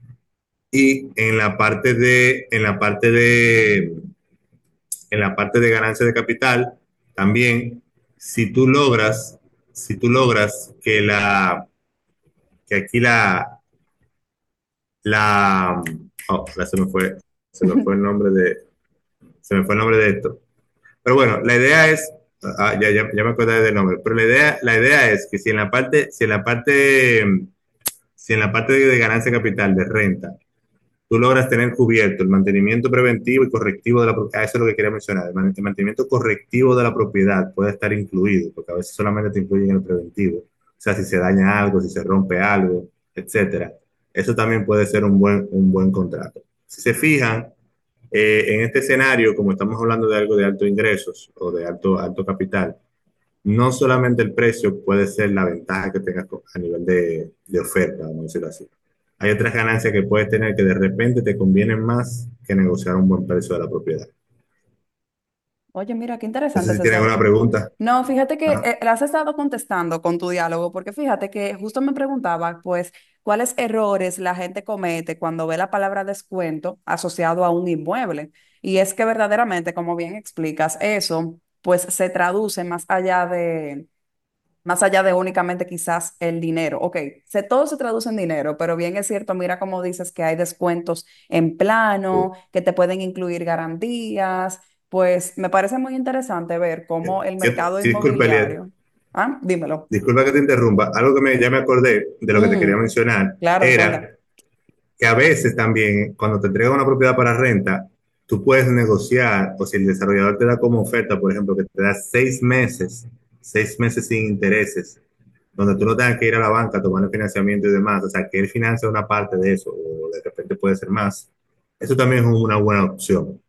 y en la parte de, en la parte de, en la parte de ganancia de capital, también si tú logras, si tú logras que la, que aquí la, la, oh, se me fue, se me fue el nombre de, se me fue el nombre de esto. Pero bueno, la idea es, ah, ya, ya, ya me acordé del nombre, pero la idea, la idea es que si en la parte, si en la parte, si en la parte de ganancia de capital, de renta, tú logras tener cubierto el mantenimiento preventivo y correctivo de la propiedad, eso es lo que quería mencionar, el mantenimiento correctivo de la propiedad puede estar incluido, porque a veces solamente te incluyen el preventivo, o sea, si se daña algo, si se rompe algo, etcétera. Eso también puede ser un buen, un buen contrato. Si se fijan, eh, en este escenario, como estamos hablando de algo de altos ingresos o de alto, alto capital, no solamente el precio puede ser la ventaja que tengas a nivel de, de oferta, vamos a decirlo así, hay otras ganancias que puedes tener que de repente te convienen más que negociar un buen precio de la propiedad. Oye, mira, qué No interesante, sé si tienes César. alguna pregunta. No, fíjate que Ajá. eh, la has estado contestando con tu diálogo, porque fíjate que justo me preguntaba, pues, cuáles errores la gente comete cuando ve la palabra descuento asociado a un inmueble. Y es que verdaderamente, como bien explicas, eso, pues, se traduce más allá de, más allá de únicamente quizás el dinero. Ok, se, todo se traduce en dinero, pero bien es cierto, mira cómo dices que hay descuentos en plano, que te pueden incluir garantías. Pues me parece muy interesante ver cómo el Sí, mercado sí, disculpa, Eliet. inmobiliario. Ah, dímelo. Disculpa que te interrumpa. Algo que me, ya me acordé de lo que te quería Mm, mencionar claro, era cuenta. que a veces también cuando te entregan una propiedad para renta, tú puedes negociar, o si el desarrollador te da como oferta, por ejemplo, que te da seis meses, seis meses sin intereses, donde tú no tengas que ir a la banca a tomar el financiamiento y demás, o sea, que él financia una parte de eso, o de repente puede ser más. Eso también es una buena opción.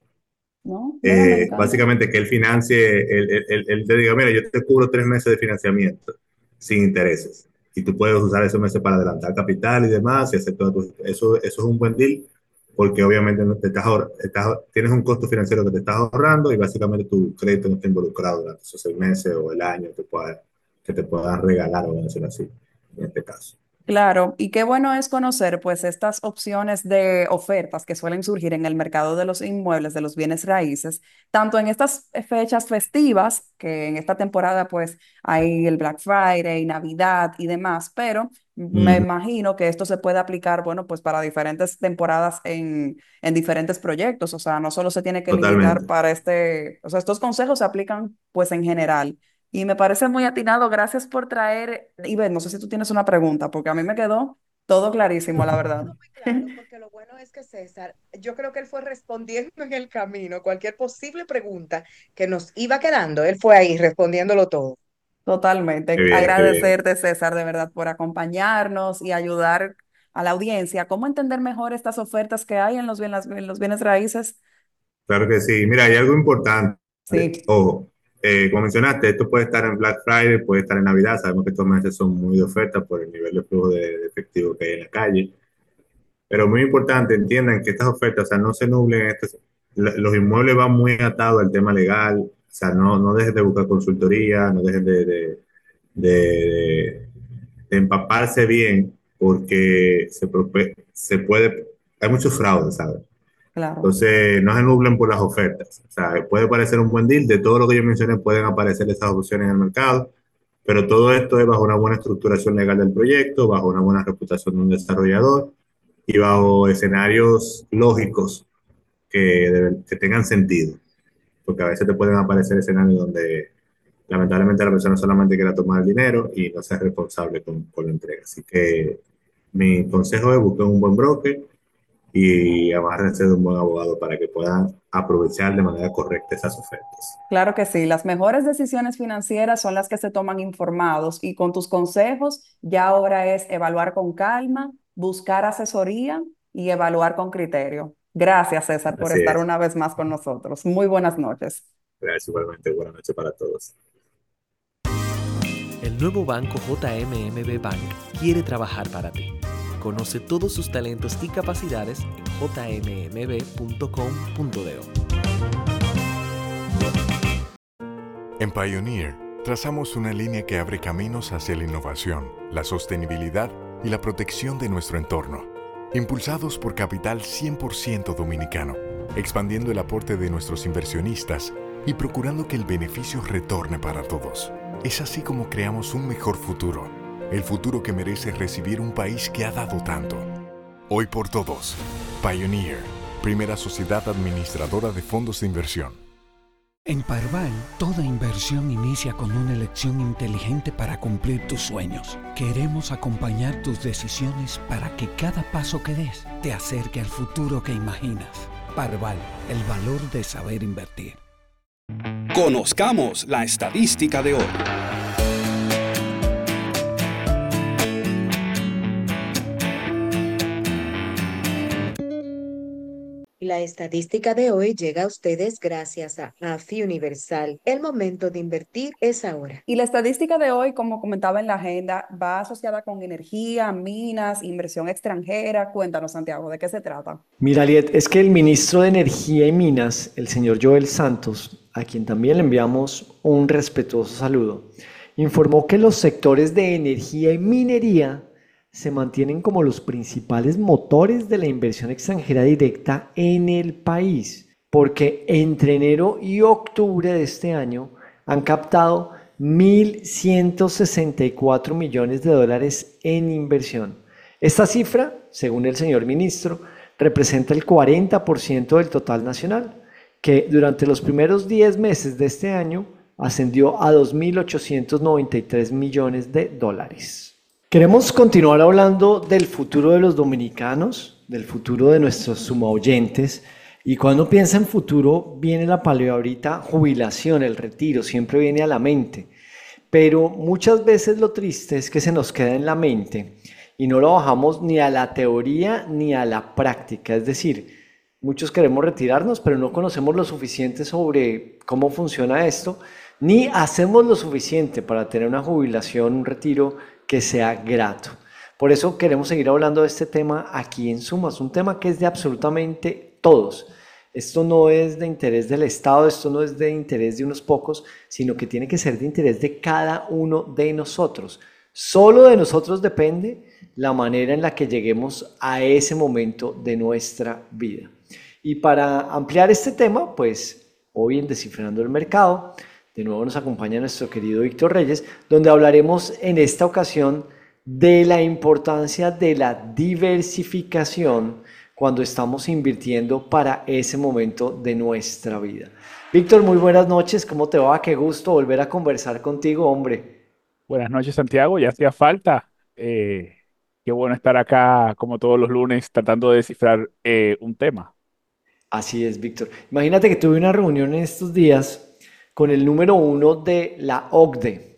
No, mira, me Eh, encanta. básicamente que él financie, él, él- él- él te diga, mira, yo te cubro tres meses de financiamiento sin intereses. Y tú puedes usar esos meses para adelantar capital y demás, y hacer todo tu- eso, eso es un buen deal, porque obviamente no te estás, ahor- estás- tienes un costo financiero que te estás ahorrando y básicamente tu crédito no está involucrado durante esos seis meses o el año que, pueda, que te puedan regalar, vamos a decirlo así, en este caso. Claro, y qué bueno es conocer pues estas opciones de ofertas que suelen surgir en el mercado de los inmuebles, de los bienes raíces, tanto en estas fechas festivas, que en esta temporada pues hay el Black Friday, Navidad y demás, pero me Ujú, imagino que esto se puede aplicar, bueno, pues para diferentes temporadas en, en diferentes proyectos, o sea, no solo se tiene que limitar totalmente. para este, o sea, estos consejos se aplican pues en general. Y me parece muy atinado. Gracias por traer. Iber, no sé si tú tienes una pregunta, porque a mí me quedó todo clarísimo, la verdad. Todo muy claro, porque lo bueno es que César, yo creo que él fue respondiendo en el camino cualquier posible pregunta que nos iba quedando, él fue ahí respondiéndolo todo. Qué Totalmente. bien, qué bien. Agradecerte, César, de verdad, por acompañarnos y ayudar a la audiencia. ¿Cómo entender mejor estas ofertas que hay en los bienes, en los bienes raíces? Claro que sí. Mira, hay algo importante. Sí, Ojo, eh, como mencionaste, esto puede estar en Black Friday, puede estar en Navidad. Sabemos que estos meses son muy de oferta por el nivel de flujo de, de efectivo que hay en la calle. Pero muy importante, entiendan que estas ofertas, o sea, no se nublen. Estos, la- los inmuebles van muy atados al tema legal. O sea, no, no dejen de buscar consultoría, no dejen de, de, de- de empaparse bien, porque se, prope- se puede, hay muchos fraudes, ¿sabes? claro. Entonces, no se nublen por las ofertas. O sea, puede parecer un buen deal. De todo lo que yo mencioné, pueden aparecer esas opciones en el mercado. Pero todo esto es bajo una buena estructuración legal del proyecto, bajo una buena reputación de un desarrollador y bajo escenarios lógicos que, deben- que tengan sentido. Porque a veces te pueden aparecer escenarios donde lamentablemente la persona solamente quiera tomar el dinero y no sea responsable con, con la entrega. Así que mi consejo es busquen un buen broker y amárrense de un buen abogado para que puedan aprovechar de manera correcta esas ofertas. Claro que sí, las mejores decisiones financieras son las que se toman informados y con tus consejos ya ahora es evaluar con calma, buscar asesoría y evaluar con criterio. Gracias, César, por Así estar es. una vez más con nosotros. Muy buenas noches. Gracias igualmente. Buenas noches para todos. El nuevo banco J M M B Bank quiere trabajar para ti. Conoce todos sus talentos y capacidades en j m m b punto com punto d o. En Pioneer, trazamos una línea que abre caminos hacia la innovación, la sostenibilidad y la protección de nuestro entorno. Impulsados por capital cien por ciento dominicano, expandiendo el aporte de nuestros inversionistas y procurando que el beneficio retorne para todos. Es así como creamos un mejor futuro, el futuro que merece recibir un país que ha dado tanto. Hoy por todos, Pioneer, primera sociedad administradora de fondos de inversión. En Parval, toda inversión inicia con una elección inteligente para cumplir tus sueños. Queremos acompañar tus decisiones para que cada paso que des te acerque al futuro que imaginas. Parval, el valor de saber invertir. Conozcamos la estadística de hoy. Y La estadística de hoy llega a ustedes gracias a AFI Universal. El momento de invertir es ahora. Y la estadística de hoy, como comentaba en la agenda, va asociada con energía, minas, inversión extranjera. Cuéntanos, Santiago, ¿de qué se trata? Mira, Liet, es que el ministro de Energía y Minas, el señor Joel Santos, a quien también le enviamos un respetuoso saludo, informó que los sectores de energía y minería se mantienen como los principales motores de la inversión extranjera directa en el país, porque entre enero y octubre de este año han captado mil ciento sesenta y cuatro millones de dólares en inversión. Esta cifra, según el señor ministro, representa el cuarenta por ciento del total nacional, que durante los primeros diez meses de este año ascendió a dos mil ochocientos noventa y tres millones de dólares. Queremos continuar hablando del futuro de los dominicanos, del futuro de nuestros sumaoyentes, y cuando piensa en futuro viene la palabra jubilación, el retiro, siempre viene a la mente, pero muchas veces lo triste es que se nos queda en la mente y no lo bajamos ni a la teoría ni a la práctica, es decir, muchos queremos retirarnos, pero no conocemos lo suficiente sobre cómo funciona esto, ni hacemos lo suficiente para tener una jubilación, un retiro que sea grato. Por eso queremos seguir hablando de este tema aquí en Sumas, un tema que es de absolutamente todos. Esto no es de interés del Estado, esto no es de interés de unos pocos, sino que tiene que ser de interés de cada uno de nosotros. Solo de nosotros depende la manera en la que lleguemos a ese momento de nuestra vida. Y para ampliar este tema, pues hoy en Descifrando el Mercado, de nuevo nos acompaña nuestro querido Víctor Reyes, donde hablaremos en esta ocasión de la importancia de la diversificación cuando estamos invirtiendo para ese momento de nuestra vida. Víctor, muy buenas noches, ¿cómo te va? Qué gusto volver a conversar contigo, hombre. Buenas noches, Santiago, ya hacía falta. Eh, qué bueno estar acá como todos los lunes tratando de descifrar eh, un tema. Así es, Víctor. Imagínate que tuve una reunión en estos días con el número uno de la O C D E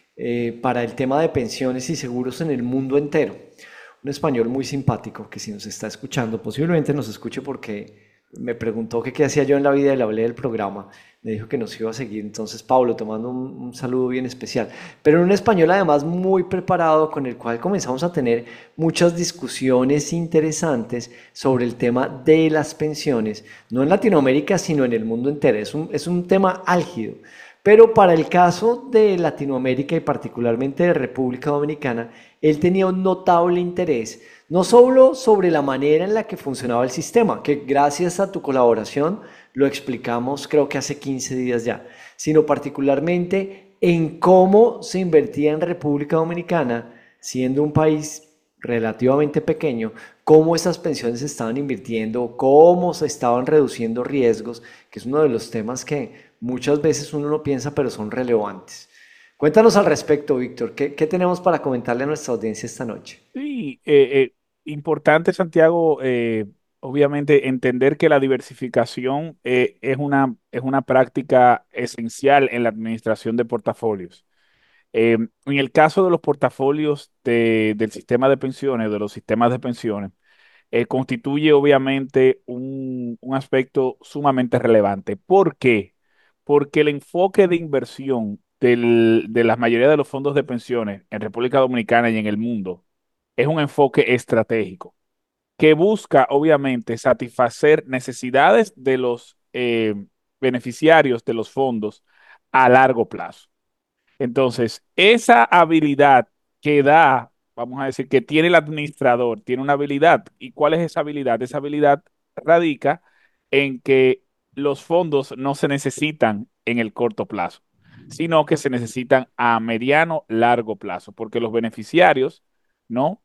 eh, para el tema de pensiones y seguros en el mundo entero. Un español muy simpático que si nos está escuchando, posiblemente nos escuche porque me preguntó que qué hacía yo en la vida y le hablé del programa. Me dijo que nos iba a seguir. Entonces, Pablo, te mando un, un saludo bien especial. Pero en un español además muy preparado con el cual comenzamos a tener muchas discusiones interesantes sobre el tema de las pensiones, no en Latinoamérica, sino en el mundo entero. Es un, es un tema álgido. Pero para el caso de Latinoamérica y particularmente de República Dominicana, él tenía un notable interés, no solo sobre la manera en la que funcionaba el sistema, que gracias a tu colaboración lo explicamos creo que hace quince días ya, sino particularmente en cómo se invertía en República Dominicana, siendo un país relativamente pequeño, cómo esas pensiones se estaban invirtiendo, cómo se estaban reduciendo riesgos, que es uno de los temas que muchas veces uno no piensa, pero son relevantes. Cuéntanos al respecto, Víctor, ¿qué, qué tenemos para comentarle a nuestra audiencia esta noche? Sí, eh, eh, importante, Santiago, eh, obviamente entender que la diversificación eh, es una, es una práctica esencial en la administración de portafolios. Eh, en el caso de los portafolios de- del sistema de pensiones, de los sistemas de pensiones, eh, constituye obviamente un, un aspecto sumamente relevante. ¿Por qué? Porque el enfoque de inversión del- de la mayoría de los fondos de pensiones en República Dominicana y en el mundo es un enfoque estratégico que busca obviamente satisfacer necesidades de los eh, beneficiarios de los fondos a largo plazo. Entonces, esa habilidad que da, vamos a decir, que tiene el administrador, tiene una habilidad. ¿Y cuál es esa habilidad? Esa habilidad radica en que los fondos no se necesitan en el corto plazo, sino que se necesitan a mediano, largo plazo, porque los beneficiarios, ¿no?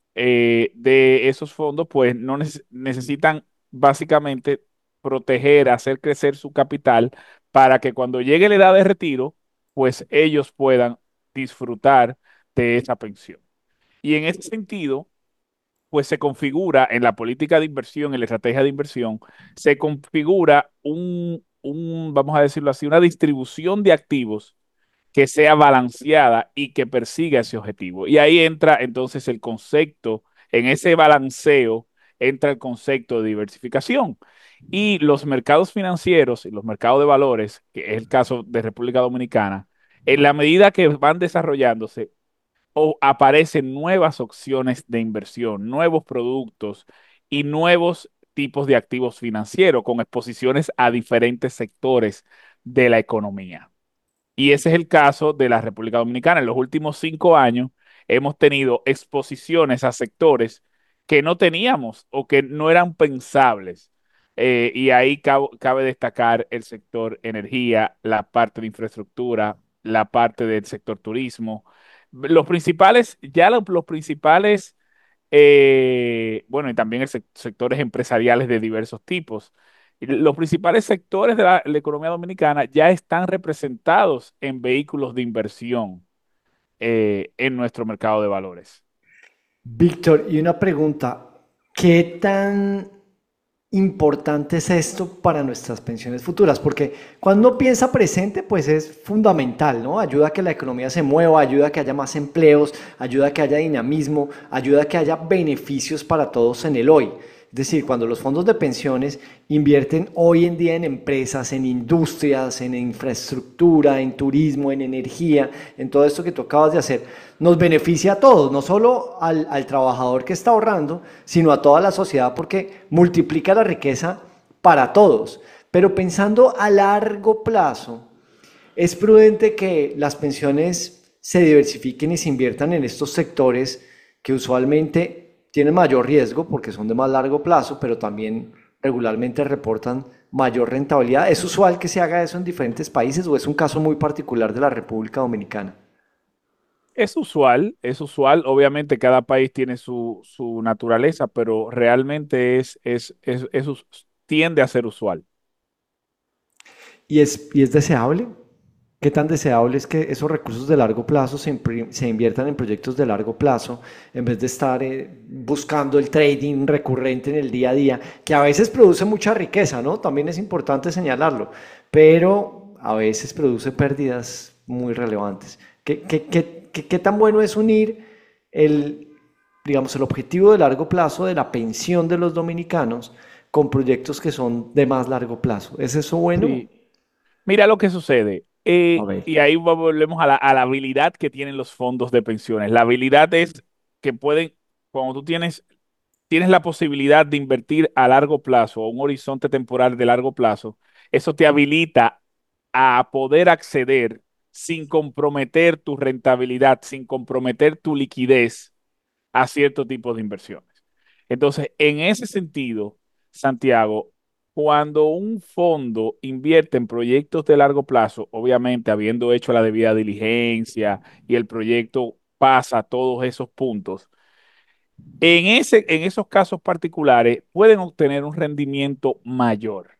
eh, de esos fondos, pues no neces- necesitan básicamente proteger, hacer crecer su capital para que cuando llegue la edad de retiro, pues ellos puedan disfrutar de esa pensión. Y en ese sentido, pues se configura en la política de inversión, en la estrategia de inversión, se configura un, un, vamos a decirlo así, una distribución de activos que sea balanceada y que persiga ese objetivo. Y ahí entra entonces el concepto, en ese balanceo entra el concepto de diversificación. Y los mercados financieros y los mercados de valores, que es el caso de República Dominicana, en la medida que van desarrollándose, o aparecen nuevas opciones de inversión, nuevos productos y nuevos tipos de activos financieros con exposiciones a diferentes sectores de la economía. Y ese es el caso de la República Dominicana. En los últimos cinco años hemos tenido exposiciones a sectores que no teníamos o que no eran pensables. Eh, y ahí cabo- cabe destacar el sector energía, la parte de infraestructura, la parte del sector turismo. Los principales, ya lo- los, principales, eh, bueno, y también el sec- sectores empresariales de diversos tipos. Y los principales sectores de la, la economía dominicana ya están representados en vehículos de inversión eh, en nuestro mercado de valores. Víctor, y una pregunta, ¿qué tan importante es esto para nuestras pensiones futuras? Porque cuando uno piensa presente, pues es fundamental, ¿no? Ayuda a que la economía se mueva, ayuda a que haya más empleos, ayuda a que haya dinamismo, ayuda a que haya beneficios para todos en el hoy. Es decir, cuando los fondos de pensiones invierten hoy en día en empresas, en industrias, en infraestructura, en turismo, en energía, en todo esto que tú acabas de hacer, nos beneficia a todos, no solo al, al trabajador que está ahorrando, sino a toda la sociedad porque multiplica la riqueza para todos. Pero pensando a largo plazo, es prudente que las pensiones se diversifiquen y se inviertan en estos sectores que usualmente tienen mayor riesgo porque son de más largo plazo, pero también regularmente reportan mayor rentabilidad. ¿Es usual que se haga eso en diferentes países o es un caso muy particular de la República Dominicana? Es usual, es usual. Obviamente cada país tiene su, su naturaleza, pero realmente es, es, es, es us- tiende a ser usual. ¿Y es, y es deseable? ¿Qué tan deseable es que esos recursos de largo plazo se, impri- se inviertan en proyectos de largo plazo en vez de estar eh, buscando el trading recurrente en el día a día, que a veces produce mucha riqueza, ¿no? También es importante señalarlo, pero a veces produce pérdidas muy relevantes. ¿Qué, qué, qué, qué- qué tan bueno es unir el, digamos, el objetivo de largo plazo de la pensión de los dominicanos con proyectos que son de más largo plazo? ¿Es eso bueno? Sí. Mira lo que sucede. A Eh, ver. y ahí va- volvemos a la, a la habilidad que tienen los fondos de pensiones. La habilidad es que pueden, cuando tú tienes, tienes la posibilidad de invertir a largo plazo, o un horizonte temporal de largo plazo, eso te habilita a poder acceder sin comprometer tu rentabilidad, sin comprometer tu liquidez a cierto tipo de inversiones. Entonces, en ese sentido, Santiago, cuando un fondo invierte en proyectos de largo plazo, obviamente habiendo hecho la debida diligencia y el proyecto pasa todos esos puntos, en ese, en esos casos particulares pueden obtener un rendimiento mayor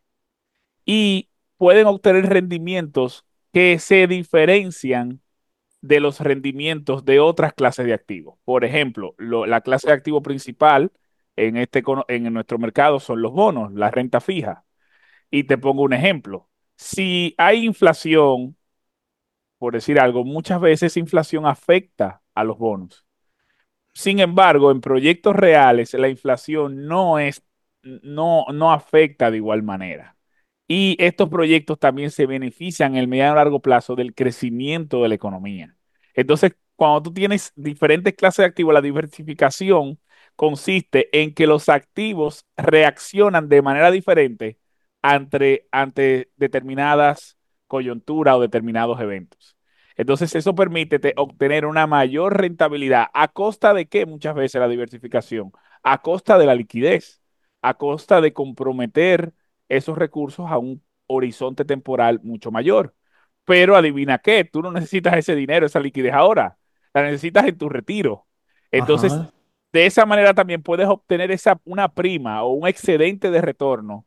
y pueden obtener rendimientos que se diferencian de los rendimientos de otras clases de activos. Por ejemplo, lo- la clase de activo principal en, este, cono- en nuestro mercado son los bonos, la renta fija. Y te pongo un ejemplo. Si hay inflación, por decir algo, muchas veces inflación afecta a los bonos. Sin embargo, en proyectos reales, la inflación no es, no, no afecta de igual manera. Y estos proyectos también se benefician en el mediano y largo plazo del crecimiento de la economía. Entonces, cuando tú tienes diferentes clases de activos, la diversificación consiste en que los activos reaccionan de manera diferente ante, ante determinadas coyunturas o determinados eventos. Entonces, eso permite te- obtener una mayor rentabilidad. ¿A costa de qué? Muchas veces la diversificación. A costa de la liquidez, a costa de comprometer esos recursos a un horizonte temporal mucho mayor. Pero adivina qué, tú no necesitas ese dinero, esa liquidez ahora, la necesitas en tu retiro. Entonces, Ajá. de esa manera también puedes obtener esa, una prima o un excedente de retorno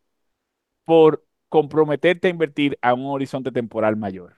por comprometerte a invertir a un horizonte temporal mayor.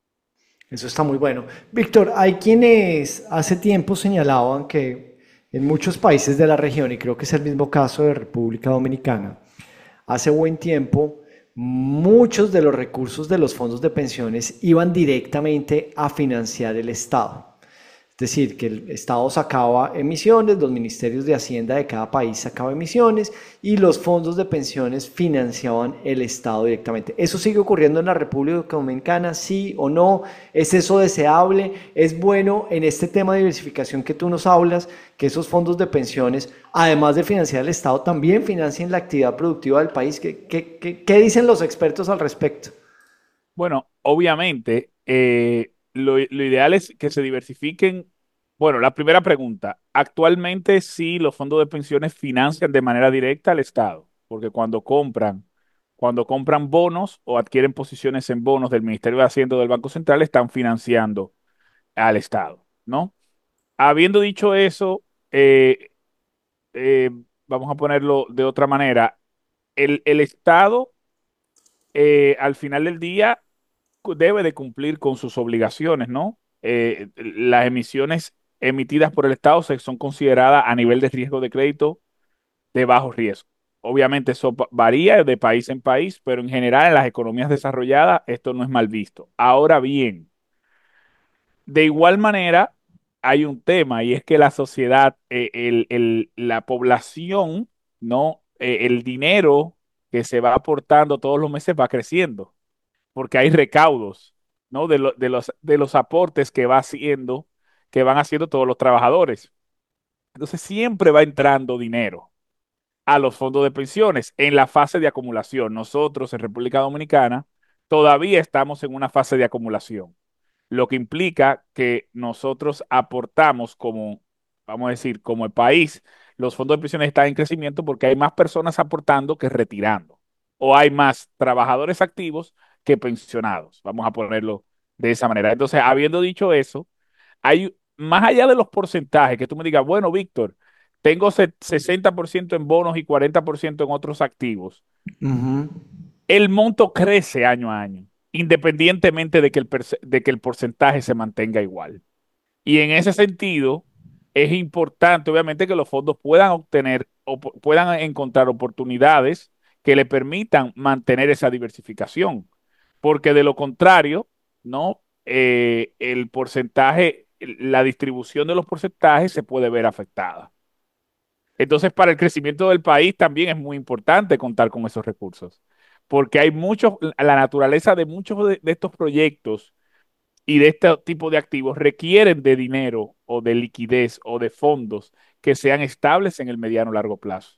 Eso está muy bueno. Víctor, hay quienes hace tiempo señalaban que en muchos países de la región, y creo que es el mismo caso de República Dominicana, hace buen tiempo muchos de los recursos de los fondos de pensiones iban directamente a financiar el Estado. Es decir, que el Estado sacaba emisiones, los ministerios de Hacienda de cada país sacaban emisiones y los fondos de pensiones financiaban el Estado directamente. ¿Eso sigue ocurriendo en la República Dominicana? ¿Sí o no? ¿Es eso deseable? ¿Es bueno en este tema de diversificación que tú nos hablas, que esos fondos de pensiones, además de financiar el Estado, también financien la actividad productiva del país? ¿Qué, qué, qué, qué dicen los expertos al respecto? Bueno, obviamente, eh, lo, lo ideal es que se diversifiquen. Bueno, la primera pregunta. Actualmente sí los fondos de pensiones financian de manera directa al Estado, porque cuando compran, cuando compran bonos o adquieren posiciones en bonos del Ministerio de Hacienda o del Banco Central, están financiando al Estado, ¿no? Habiendo dicho eso, eh, eh, vamos a ponerlo de otra manera. El, el Estado, eh, al final del día, cu- debe de cumplir con sus obligaciones, ¿no? Eh, las emisiones emitidas por el Estado se, son consideradas a nivel de riesgo de crédito de bajo riesgo. Obviamente eso va- varía de país en país, pero en general en las economías desarrolladas esto no es mal visto. Ahora bien, de igual manera hay un tema y es que la sociedad, eh, el- el- la población, ¿no? Eh, el dinero que se va aportando todos los meses va creciendo porque hay recaudos, ¿no? De, lo- de los, de los aportes que va haciendo, que van haciendo todos los trabajadores. Entonces siempre va entrando dinero a los fondos de pensiones en la fase de acumulación. Nosotros en República Dominicana todavía estamos en una fase de acumulación, lo que implica que nosotros aportamos como, vamos a decir, como el país, los fondos de pensiones están en crecimiento porque hay más personas aportando que retirando, o hay más trabajadores activos que pensionados, vamos a ponerlo de esa manera. Entonces, habiendo dicho eso, hay más allá de los porcentajes, que tú me digas, bueno, Víctor, tengo se- sesenta por ciento en bonos y cuarenta por ciento en otros activos. Ujú. El monto crece año a año, independientemente de que el, perce- de que el porcentaje se mantenga igual. Y en ese sentido, es importante, obviamente, que los fondos puedan obtener o pu- puedan encontrar oportunidades que le permitan mantener esa diversificación, porque de lo contrario, ¿no? Eh, el porcentaje, la distribución de los porcentajes se puede ver afectada. Entonces, para el crecimiento del país también es muy importante contar con esos recursos, porque hay muchos, la naturaleza de muchos de, de estos proyectos y de este tipo de activos requieren de dinero o de liquidez o de fondos que sean estables en el mediano o largo plazo.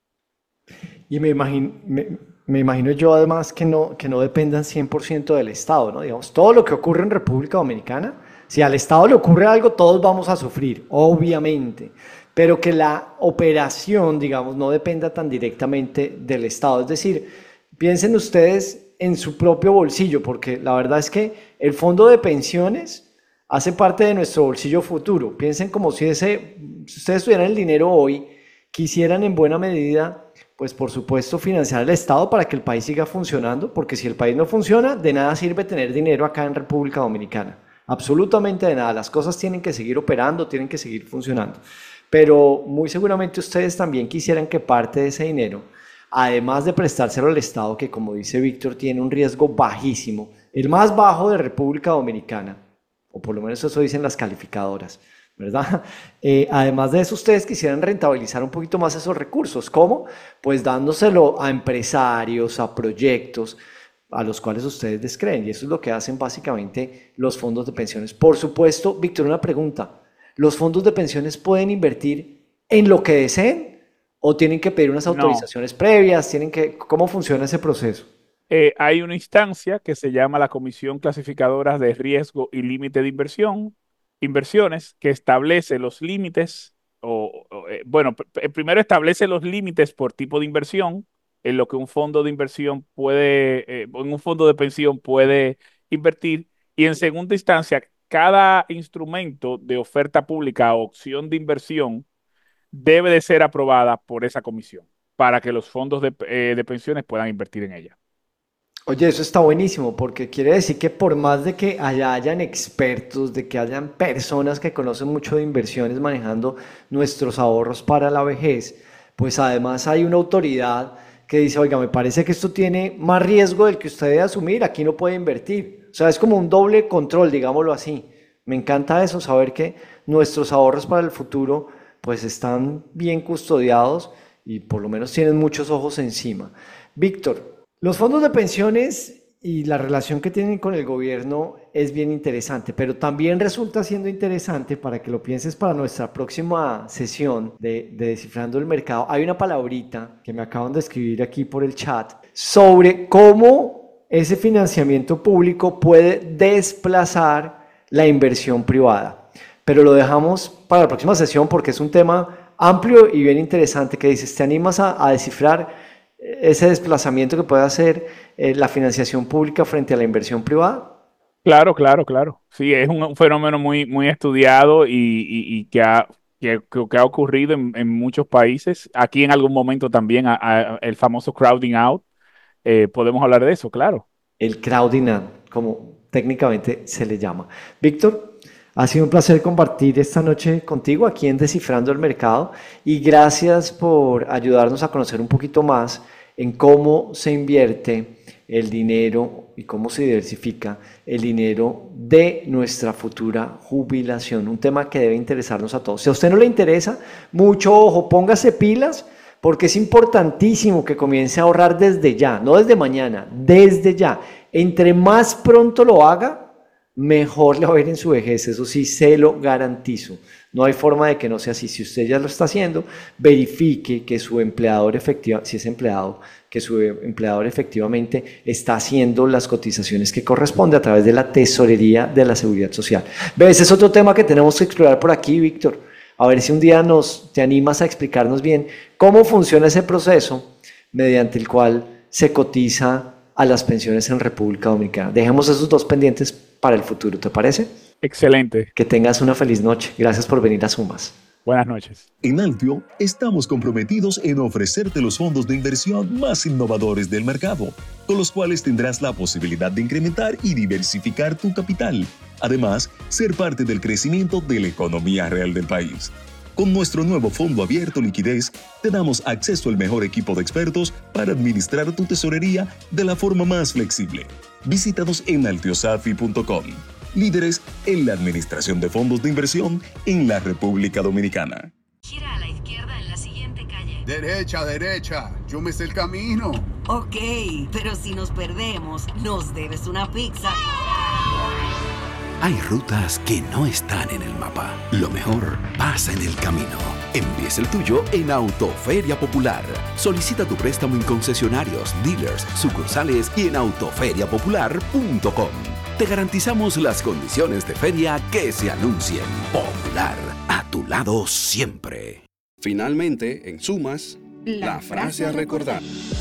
Y me imagino, me, me imagino yo además que no, que no dependan cien por ciento del Estado, ¿no? Digamos, todo lo que ocurre en República Dominicana, si al Estado le ocurre algo, todos vamos a sufrir, obviamente, pero que la operación, digamos, no dependa tan directamente del Estado. Es decir, piensen ustedes en su propio bolsillo, porque la verdad es que el fondo de pensiones hace parte de nuestro bolsillo futuro. Piensen como si ese, si ustedes tuvieran el dinero hoy, quisieran en buena medida, pues por supuesto, financiar al Estado para que el país siga funcionando, porque si el país no funciona, de nada sirve tener dinero acá en República Dominicana. Absolutamente de nada. Las cosas tienen que seguir operando, tienen que seguir funcionando. Pero muy seguramente ustedes también quisieran que parte de ese dinero, además de prestárselo al Estado, que como dice Víctor, tiene un riesgo bajísimo, el más bajo de República Dominicana, o por lo menos eso dicen las calificadoras, ¿verdad? Eh, además de eso, ustedes quisieran rentabilizar un poquito más esos recursos. ¿Cómo? Pues dándoselo a empresarios, a proyectos a los cuales ustedes les creen. Y eso es lo que hacen básicamente los fondos de pensiones. Por supuesto, Víctor, una pregunta. ¿Los fondos de pensiones pueden invertir en lo que deseen o tienen que pedir unas No. autorizaciones previas? ¿Tienen que, ¿cómo funciona ese proceso? Eh, hay una instancia que se llama la Comisión Clasificadora de Riesgo y Límite de Inversión, Inversiones, que establece los límites, o, o, eh, bueno, pr- pr- primero establece los límites por tipo de inversión, en lo que un fondo de inversión puede, eh, en un fondo de pensión puede invertir, y en segunda instancia, cada instrumento de oferta pública o opción de inversión debe de ser aprobada por esa comisión para que los fondos de, eh, de pensiones puedan invertir en ella. Oye, eso está buenísimo porque quiere decir que por más de que allá hayan expertos, de que hayan personas que conocen mucho de inversiones manejando nuestros ahorros para la vejez, pues además hay una autoridad que dice, oiga, me parece que esto tiene más riesgo del que usted debe asumir, aquí no puede invertir. O sea, es como un doble control, digámoslo así, Me encanta eso, saber que nuestros ahorros para el futuro pues están bien custodiados y por lo menos tienen muchos ojos encima. Víctor, los fondos de pensiones y la relación que tienen con el gobierno es bien interesante, pero también resulta siendo interesante, para que lo pienses para nuestra próxima sesión de, de Descifrando el Mercado. Hay una palabrita que me acaban de escribir aquí por el chat sobre cómo ese financiamiento público puede desplazar la inversión privada. Pero lo dejamos para la próxima sesión porque es un tema amplio y bien interesante que dices, ¿te animas a, a descifrar ese desplazamiento que puede hacer eh, la financiación pública frente a la inversión privada? Claro, claro, claro. Sí, es un, un fenómeno muy, muy estudiado y, y- y que ha, que, que- que ha ocurrido en, en muchos países. Aquí en algún momento también a- a- el famoso crowding out. Eh, podemos hablar de eso, claro. El crowding out, como técnicamente se le llama. Víctor, ha sido un placer compartir esta noche contigo aquí en Descifrando el Mercado y gracias por ayudarnos a conocer un poquito más en cómo se invierte el dinero y cómo se diversifica el dinero de nuestra futura jubilación. Un tema que debe interesarnos a todos. Si a usted no le interesa, mucho ojo, póngase pilas porque es importantísimo que comience a ahorrar desde ya, no desde mañana, desde ya. Entre más pronto lo haga, mejor le va a ir en su vejez, eso sí se lo garantizo. No hay forma de que no sea así. Si usted ya lo está haciendo, verifique que su empleador efectiva, si es empleado, que su empleador efectivamente está haciendo las cotizaciones que corresponde a través de la tesorería de la Seguridad Social. ¿Ve? Ese es otro tema que tenemos que explorar por aquí, Víctor. A ver si un día nos te animas a explicarnos bien cómo funciona ese proceso mediante el cual se cotiza a las pensiones en República Dominicana. Dejemos esos dos pendientes para el futuro, ¿te parece? Excelente. Que tengas una feliz noche. Gracias por venir a Sumas. Buenas noches. En Altio estamos comprometidos en ofrecerte los fondos de inversión más innovadores del mercado, con los cuales tendrás la posibilidad de incrementar y diversificar tu capital. Además, ser parte del crecimiento de la economía real del país. Con nuestro nuevo fondo abierto liquidez, te damos acceso al mejor equipo de expertos para administrar tu tesorería de la forma más flexible. Visítanos en altiosafi punto com, líderes en la administración de fondos de inversión en la República Dominicana. Gira a la izquierda en la siguiente calle. Derecha, derecha. Yo me sé el camino. Ok, pero si nos perdemos, nos debes una pizza. Hay rutas que no están en el mapa. Lo mejor pasa en el camino. Empieza el tuyo en Autoferia Popular. Solicita tu préstamo en concesionarios, dealers, sucursales y en autoferia popular punto com. Te garantizamos las condiciones de feria que se anuncien. Popular, a tu lado siempre. Finalmente, en Sumas, la, la frase a recordar.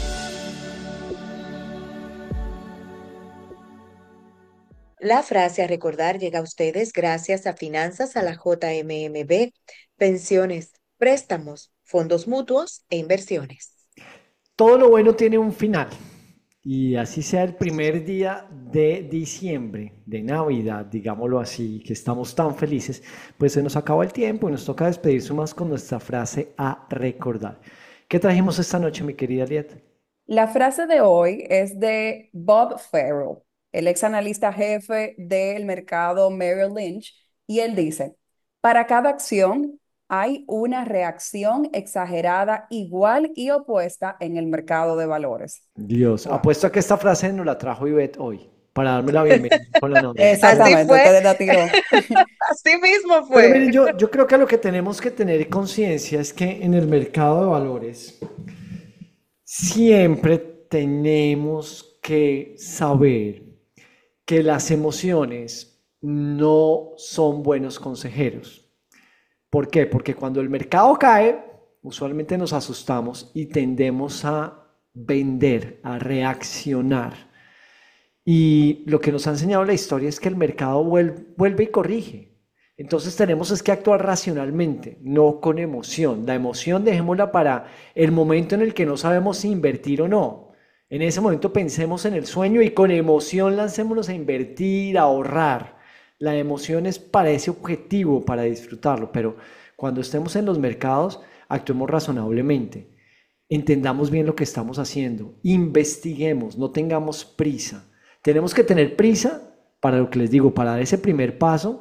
La frase a recordar llega a ustedes gracias a Finanzas a la J M M B, pensiones, préstamos, fondos mutuos e inversiones. Todo lo bueno tiene un final. Y así sea el primer día de diciembre, de Navidad, digámoslo así, que estamos tan felices, pues se nos acaba el tiempo y nos toca despedirse más con nuestra frase a recordar. ¿Qué trajimos esta noche, mi querida Liet? La frase de hoy es de Bob Farrell, el ex analista jefe del mercado Merrill Lynch, y él dice, para cada acción hay una reacción exagerada igual y opuesta en el mercado de valores. Dios, apuesto a que esta frase nos la trajo Ivette hoy, para darme la bienvenida con la novia. Exactamente, ustedes la tiró. Así mismo fue. Pero miren, yo, yo creo que lo que tenemos que tener conciencia es que en el mercado de valores siempre tenemos que saber que las emociones no son buenos consejeros. ¿Por qué? Porque cuando el mercado cae, usualmente nos asustamos y tendemos a vender, a reaccionar. Y lo que nos ha enseñado la historia es que el mercado vuelve, vuelve y corrige. Entonces tenemos es que actuar racionalmente, no con emoción. La emoción dejémosla para el momento en el que no sabemos si invertir o no. En ese momento pensemos en el sueño y con emoción lancémonos a invertir, a ahorrar. La emoción es para ese objetivo, para disfrutarlo, pero cuando estemos en los mercados, actuemos razonablemente. Entendamos bien lo que estamos haciendo, investiguemos, no tengamos prisa. Tenemos que tener prisa para lo que les digo, para dar ese primer paso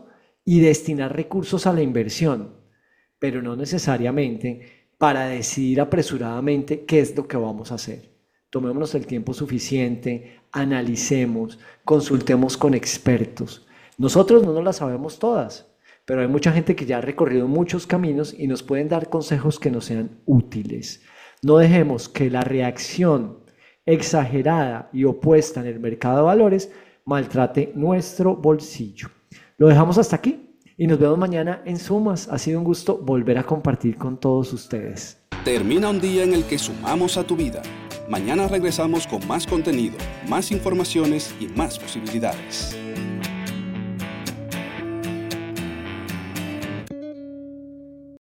y destinar recursos a la inversión, pero no necesariamente para decidir apresuradamente qué es lo que vamos a hacer. Tomémonos el tiempo suficiente, analicemos, consultemos con expertos. Nosotros no nos las sabemos todas, pero hay mucha gente que ya ha recorrido muchos caminos y nos pueden dar consejos que nos sean útiles. No dejemos que la reacción exagerada y opuesta en el mercado de valores maltrate nuestro bolsillo. Lo dejamos hasta aquí y nos vemos mañana en Sumas. Ha sido un gusto volver a compartir con todos ustedes. Termina un día en el que sumamos a tu vida. Mañana regresamos con más contenido, más informaciones y más posibilidades.